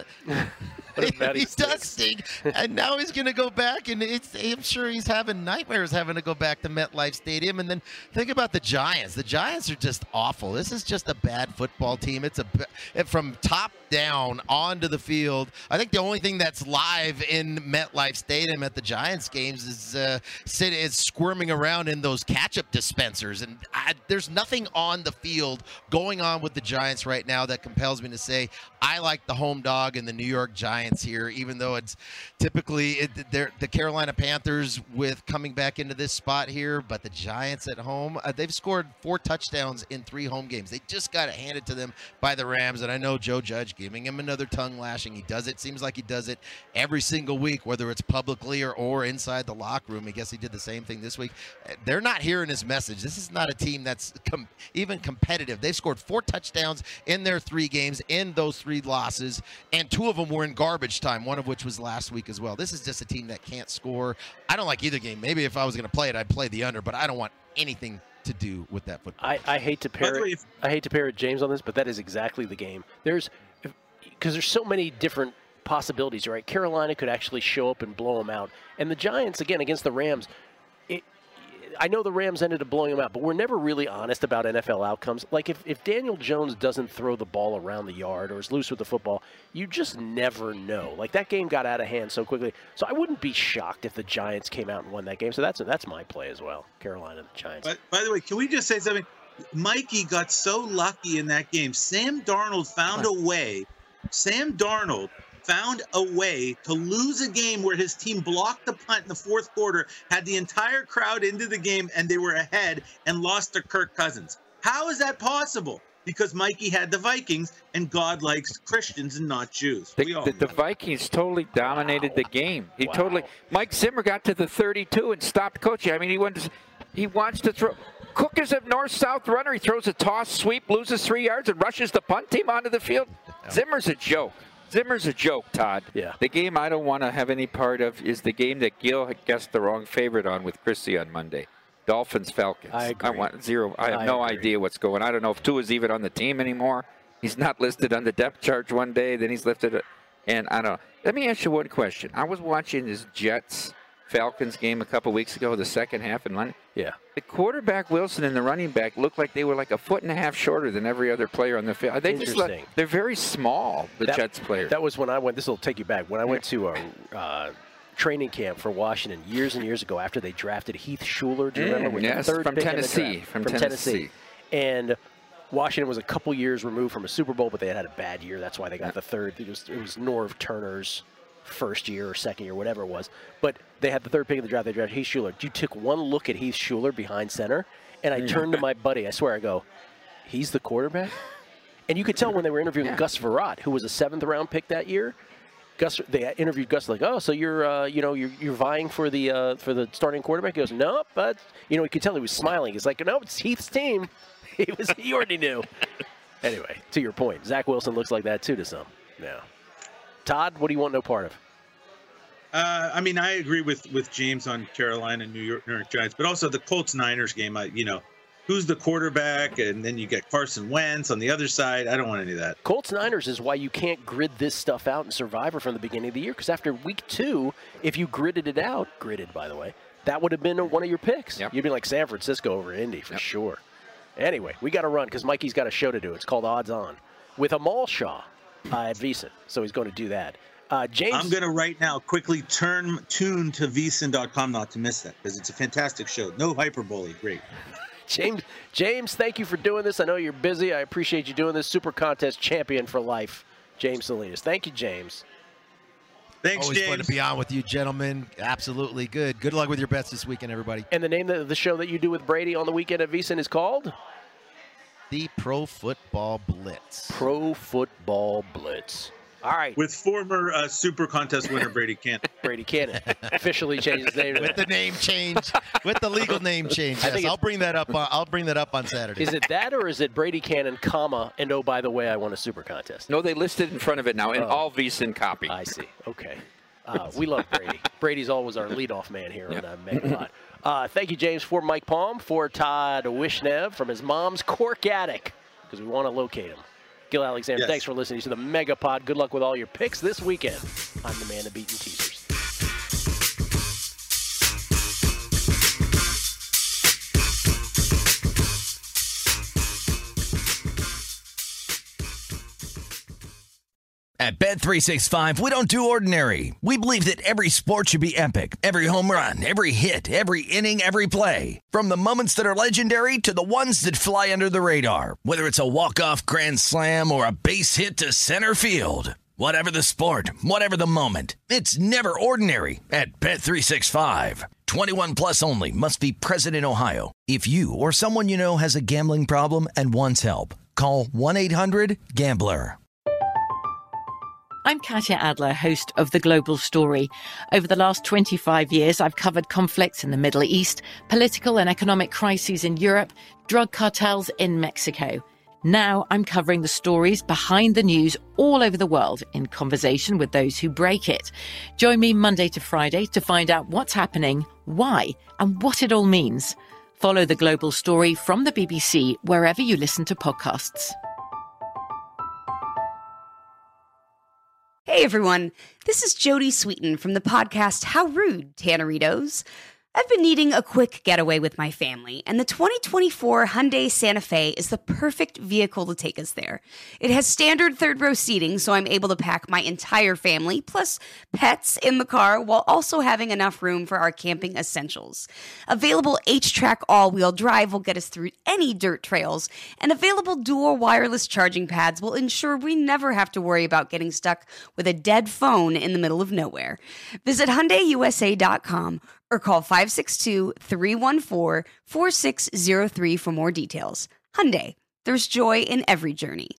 he does stink, and now he's going to go back, and I'm sure he's having nightmares having to go back to MetLife Stadium. And then think about the Giants. The Giants are just awful. This is just a bad football team. It's from top down onto the field. I think the only thing that's live in MetLife Stadium at the Giants games is squirming around in those ketchup dispensers, and there's nothing on the field going on with the Giants right now that compels me to say I like the home dog in the New York Giants here, even though it's typically the Carolina Panthers with coming back into this spot here, but the Giants at home, they've scored 4 touchdowns in 3 home games. They just got it handed to them by the Rams, and I know Joe Judge giving him another tongue lashing. He does it. Seems like he does it every single week, whether it's publicly or inside the locker room. I guess he did the same thing this week. They're not hearing his message. This is not a team that's even competitive. They've scored 4 touchdowns in their 3 games, in those 3 losses, and 2 of them were in garbage time, one of which was last week as well. This is just a team that can't score. I don't like either game. Maybe if I was going to play it, I'd play the under, but I don't want anything to do with that football. I hate to parrot James on this, but that is exactly the game. Because there's so many different possibilities, right? Carolina could actually show up and blow them out. And the Giants, again, against the Rams, I know the Rams ended up blowing them out, but we're never really honest about NFL outcomes. Like, if Daniel Jones doesn't throw the ball around the yard or is loose with the football, you just never know. Like, that game got out of hand so quickly. So I wouldn't be shocked if the Giants came out and won that game. So that's my play as well, Carolina and the Giants. But, by the way, can we just say something? Mikey got so lucky in that game. Sam Darnold found a way. Sam Darnold found a way to lose a game where his team blocked the punt in the 4th quarter, had the entire crowd into the game, and they were ahead and lost to Kirk Cousins. How is that possible? Because Mikey had the Vikings, and God likes Christians and not Jews. The Vikings totally dominated the game. Mike Zimmer got to the 32 and stopped coaching. I mean, he wants to throw. Cook is a north-south runner. He throws a toss, sweep, loses 3 yards, and rushes the punt team onto the field. Zimmer's a joke. Zimmer's a joke, Todd. Yeah. The game I don't want to have any part of is the game that Gil had guessed the wrong favorite on with Chrissy on Monday. Dolphins-Falcons. I agree. I have no idea what's going on. I don't know if Tua's even on the team anymore. He's not listed on the depth chart one day, then he's lifted. And I don't know. Let me ask you one question. I was watching this Jets-Falcons game a couple weeks ago, the second half in London. Yeah. The quarterback Wilson and the running back looked like they were like 1.5 feet shorter than every other player on the field. They're very small, the Jets players. That was when I went. This will take you back. When I went to a training camp for Washington years and years ago after they drafted Heath Shuler. Do you remember? Yes, from Tennessee. From Tennessee. And Washington was a couple years removed from a Super Bowl, but they had a bad year. That's why they got the 3rd. It was Norv Turner's first year or second year, whatever it was. But they had the 3rd pick of the draft. They drafted Heath Shuler. You took one look at Heath Shuler behind center, and I turned to my buddy. I swear, I go, he's the quarterback? And you could tell when they were interviewing Gus Verrat, who was a 7th-round pick that year. Gus, they interviewed Gus like, oh, so you're vying for the starting quarterback? He goes, no, but you could tell he was smiling. He's like, no, it's Heath's team. He already knew. Anyway, to your point, Zach Wilson looks like that too to some. Yeah. Todd, what do you want no part of? I agree with James on Carolina and New York Giants, but also the Colts-Niners game. Who's the quarterback, and then you get Carson Wentz on the other side. I don't want any of that. Colts-Niners is why you can't grid this stuff out in Survivor from the beginning of the year, because after week 2, if you gridded it out, by the way, that would have been one of your picks. Yep. You'd be like San Francisco over Indy for sure. Anyway, we got to run because Mikey's got a show to do. It's called Odds On with Amal Shaw at VSiN, so he's going to do that. James, I'm going to right now quickly tune to vsin.com not to miss that because it's a fantastic show. No hyperbole. Great. James, thank you for doing this. I know you're busy. I appreciate you doing this. Super Contest champion for life, James Salinas. Thank you, James. Thanks, Always James. fun to be on with you, gentlemen. Absolutely good. Good luck with your bets this weekend, everybody. And the name of the show that you do with Brady on the weekend at VSiN is called? The Pro Football Blitz. Pro Football Blitz. All right. With former Super Contest winner Brady Cannon. Brady Cannon officially changed his name. With the name change, with the legal name change. Yes, I'll bring that up. I'll bring that up on Saturday. Is it that, or is it Brady Cannon, comma, and oh, by the way, I won a Super Contest? No, they listed in front of it now in all VSiN copy. I see. Okay. We love Brady. Brady's always our leadoff man here on Megapod. Thank you, James, for Mike Palm, for Todd Wishnev from his mom's cork attic, because we want to locate him. Gil Alexander, thanks for listening to the Megapod. Good luck with all your picks this weekend. I'm the man of beating teasers. At Bet365, we don't do ordinary. We believe that every sport should be epic. Every home run, every hit, every inning, every play. From the moments that are legendary to the ones that fly under the radar. Whether it's a walk-off grand slam or a base hit to center field. Whatever the sport, whatever the moment. It's never ordinary at Bet365. 21 plus only. Must be present in Ohio. If you or someone you know has a gambling problem and wants help, call 1-800-GAMBLER. I'm Katya Adler, host of The Global Story. Over the last 25 years, I've covered conflicts in the Middle East, political and economic crises in Europe, drug cartels in Mexico. Now I'm covering the stories behind the news all over the world in conversation with those who break it. Join me Monday to Friday to find out what's happening, why, and what it all means. Follow The Global Story from the BBC wherever you listen to podcasts. Hey everyone, this is Jodie Sweetin from the podcast How Rude, Tanneritos. I've been needing a quick getaway with my family, and the 2024 Hyundai Santa Fe is the perfect vehicle to take us there. It has standard third-row seating, so I'm able to pack my entire family, plus pets, in the car, while also having enough room for our camping essentials. Available H-Track all-wheel drive will get us through any dirt trails, and available dual wireless charging pads will ensure we never have to worry about getting stuck with a dead phone in the middle of nowhere. Visit HyundaiUSA.com or call 562-314-4603 for more details. Hyundai, there's joy in every journey.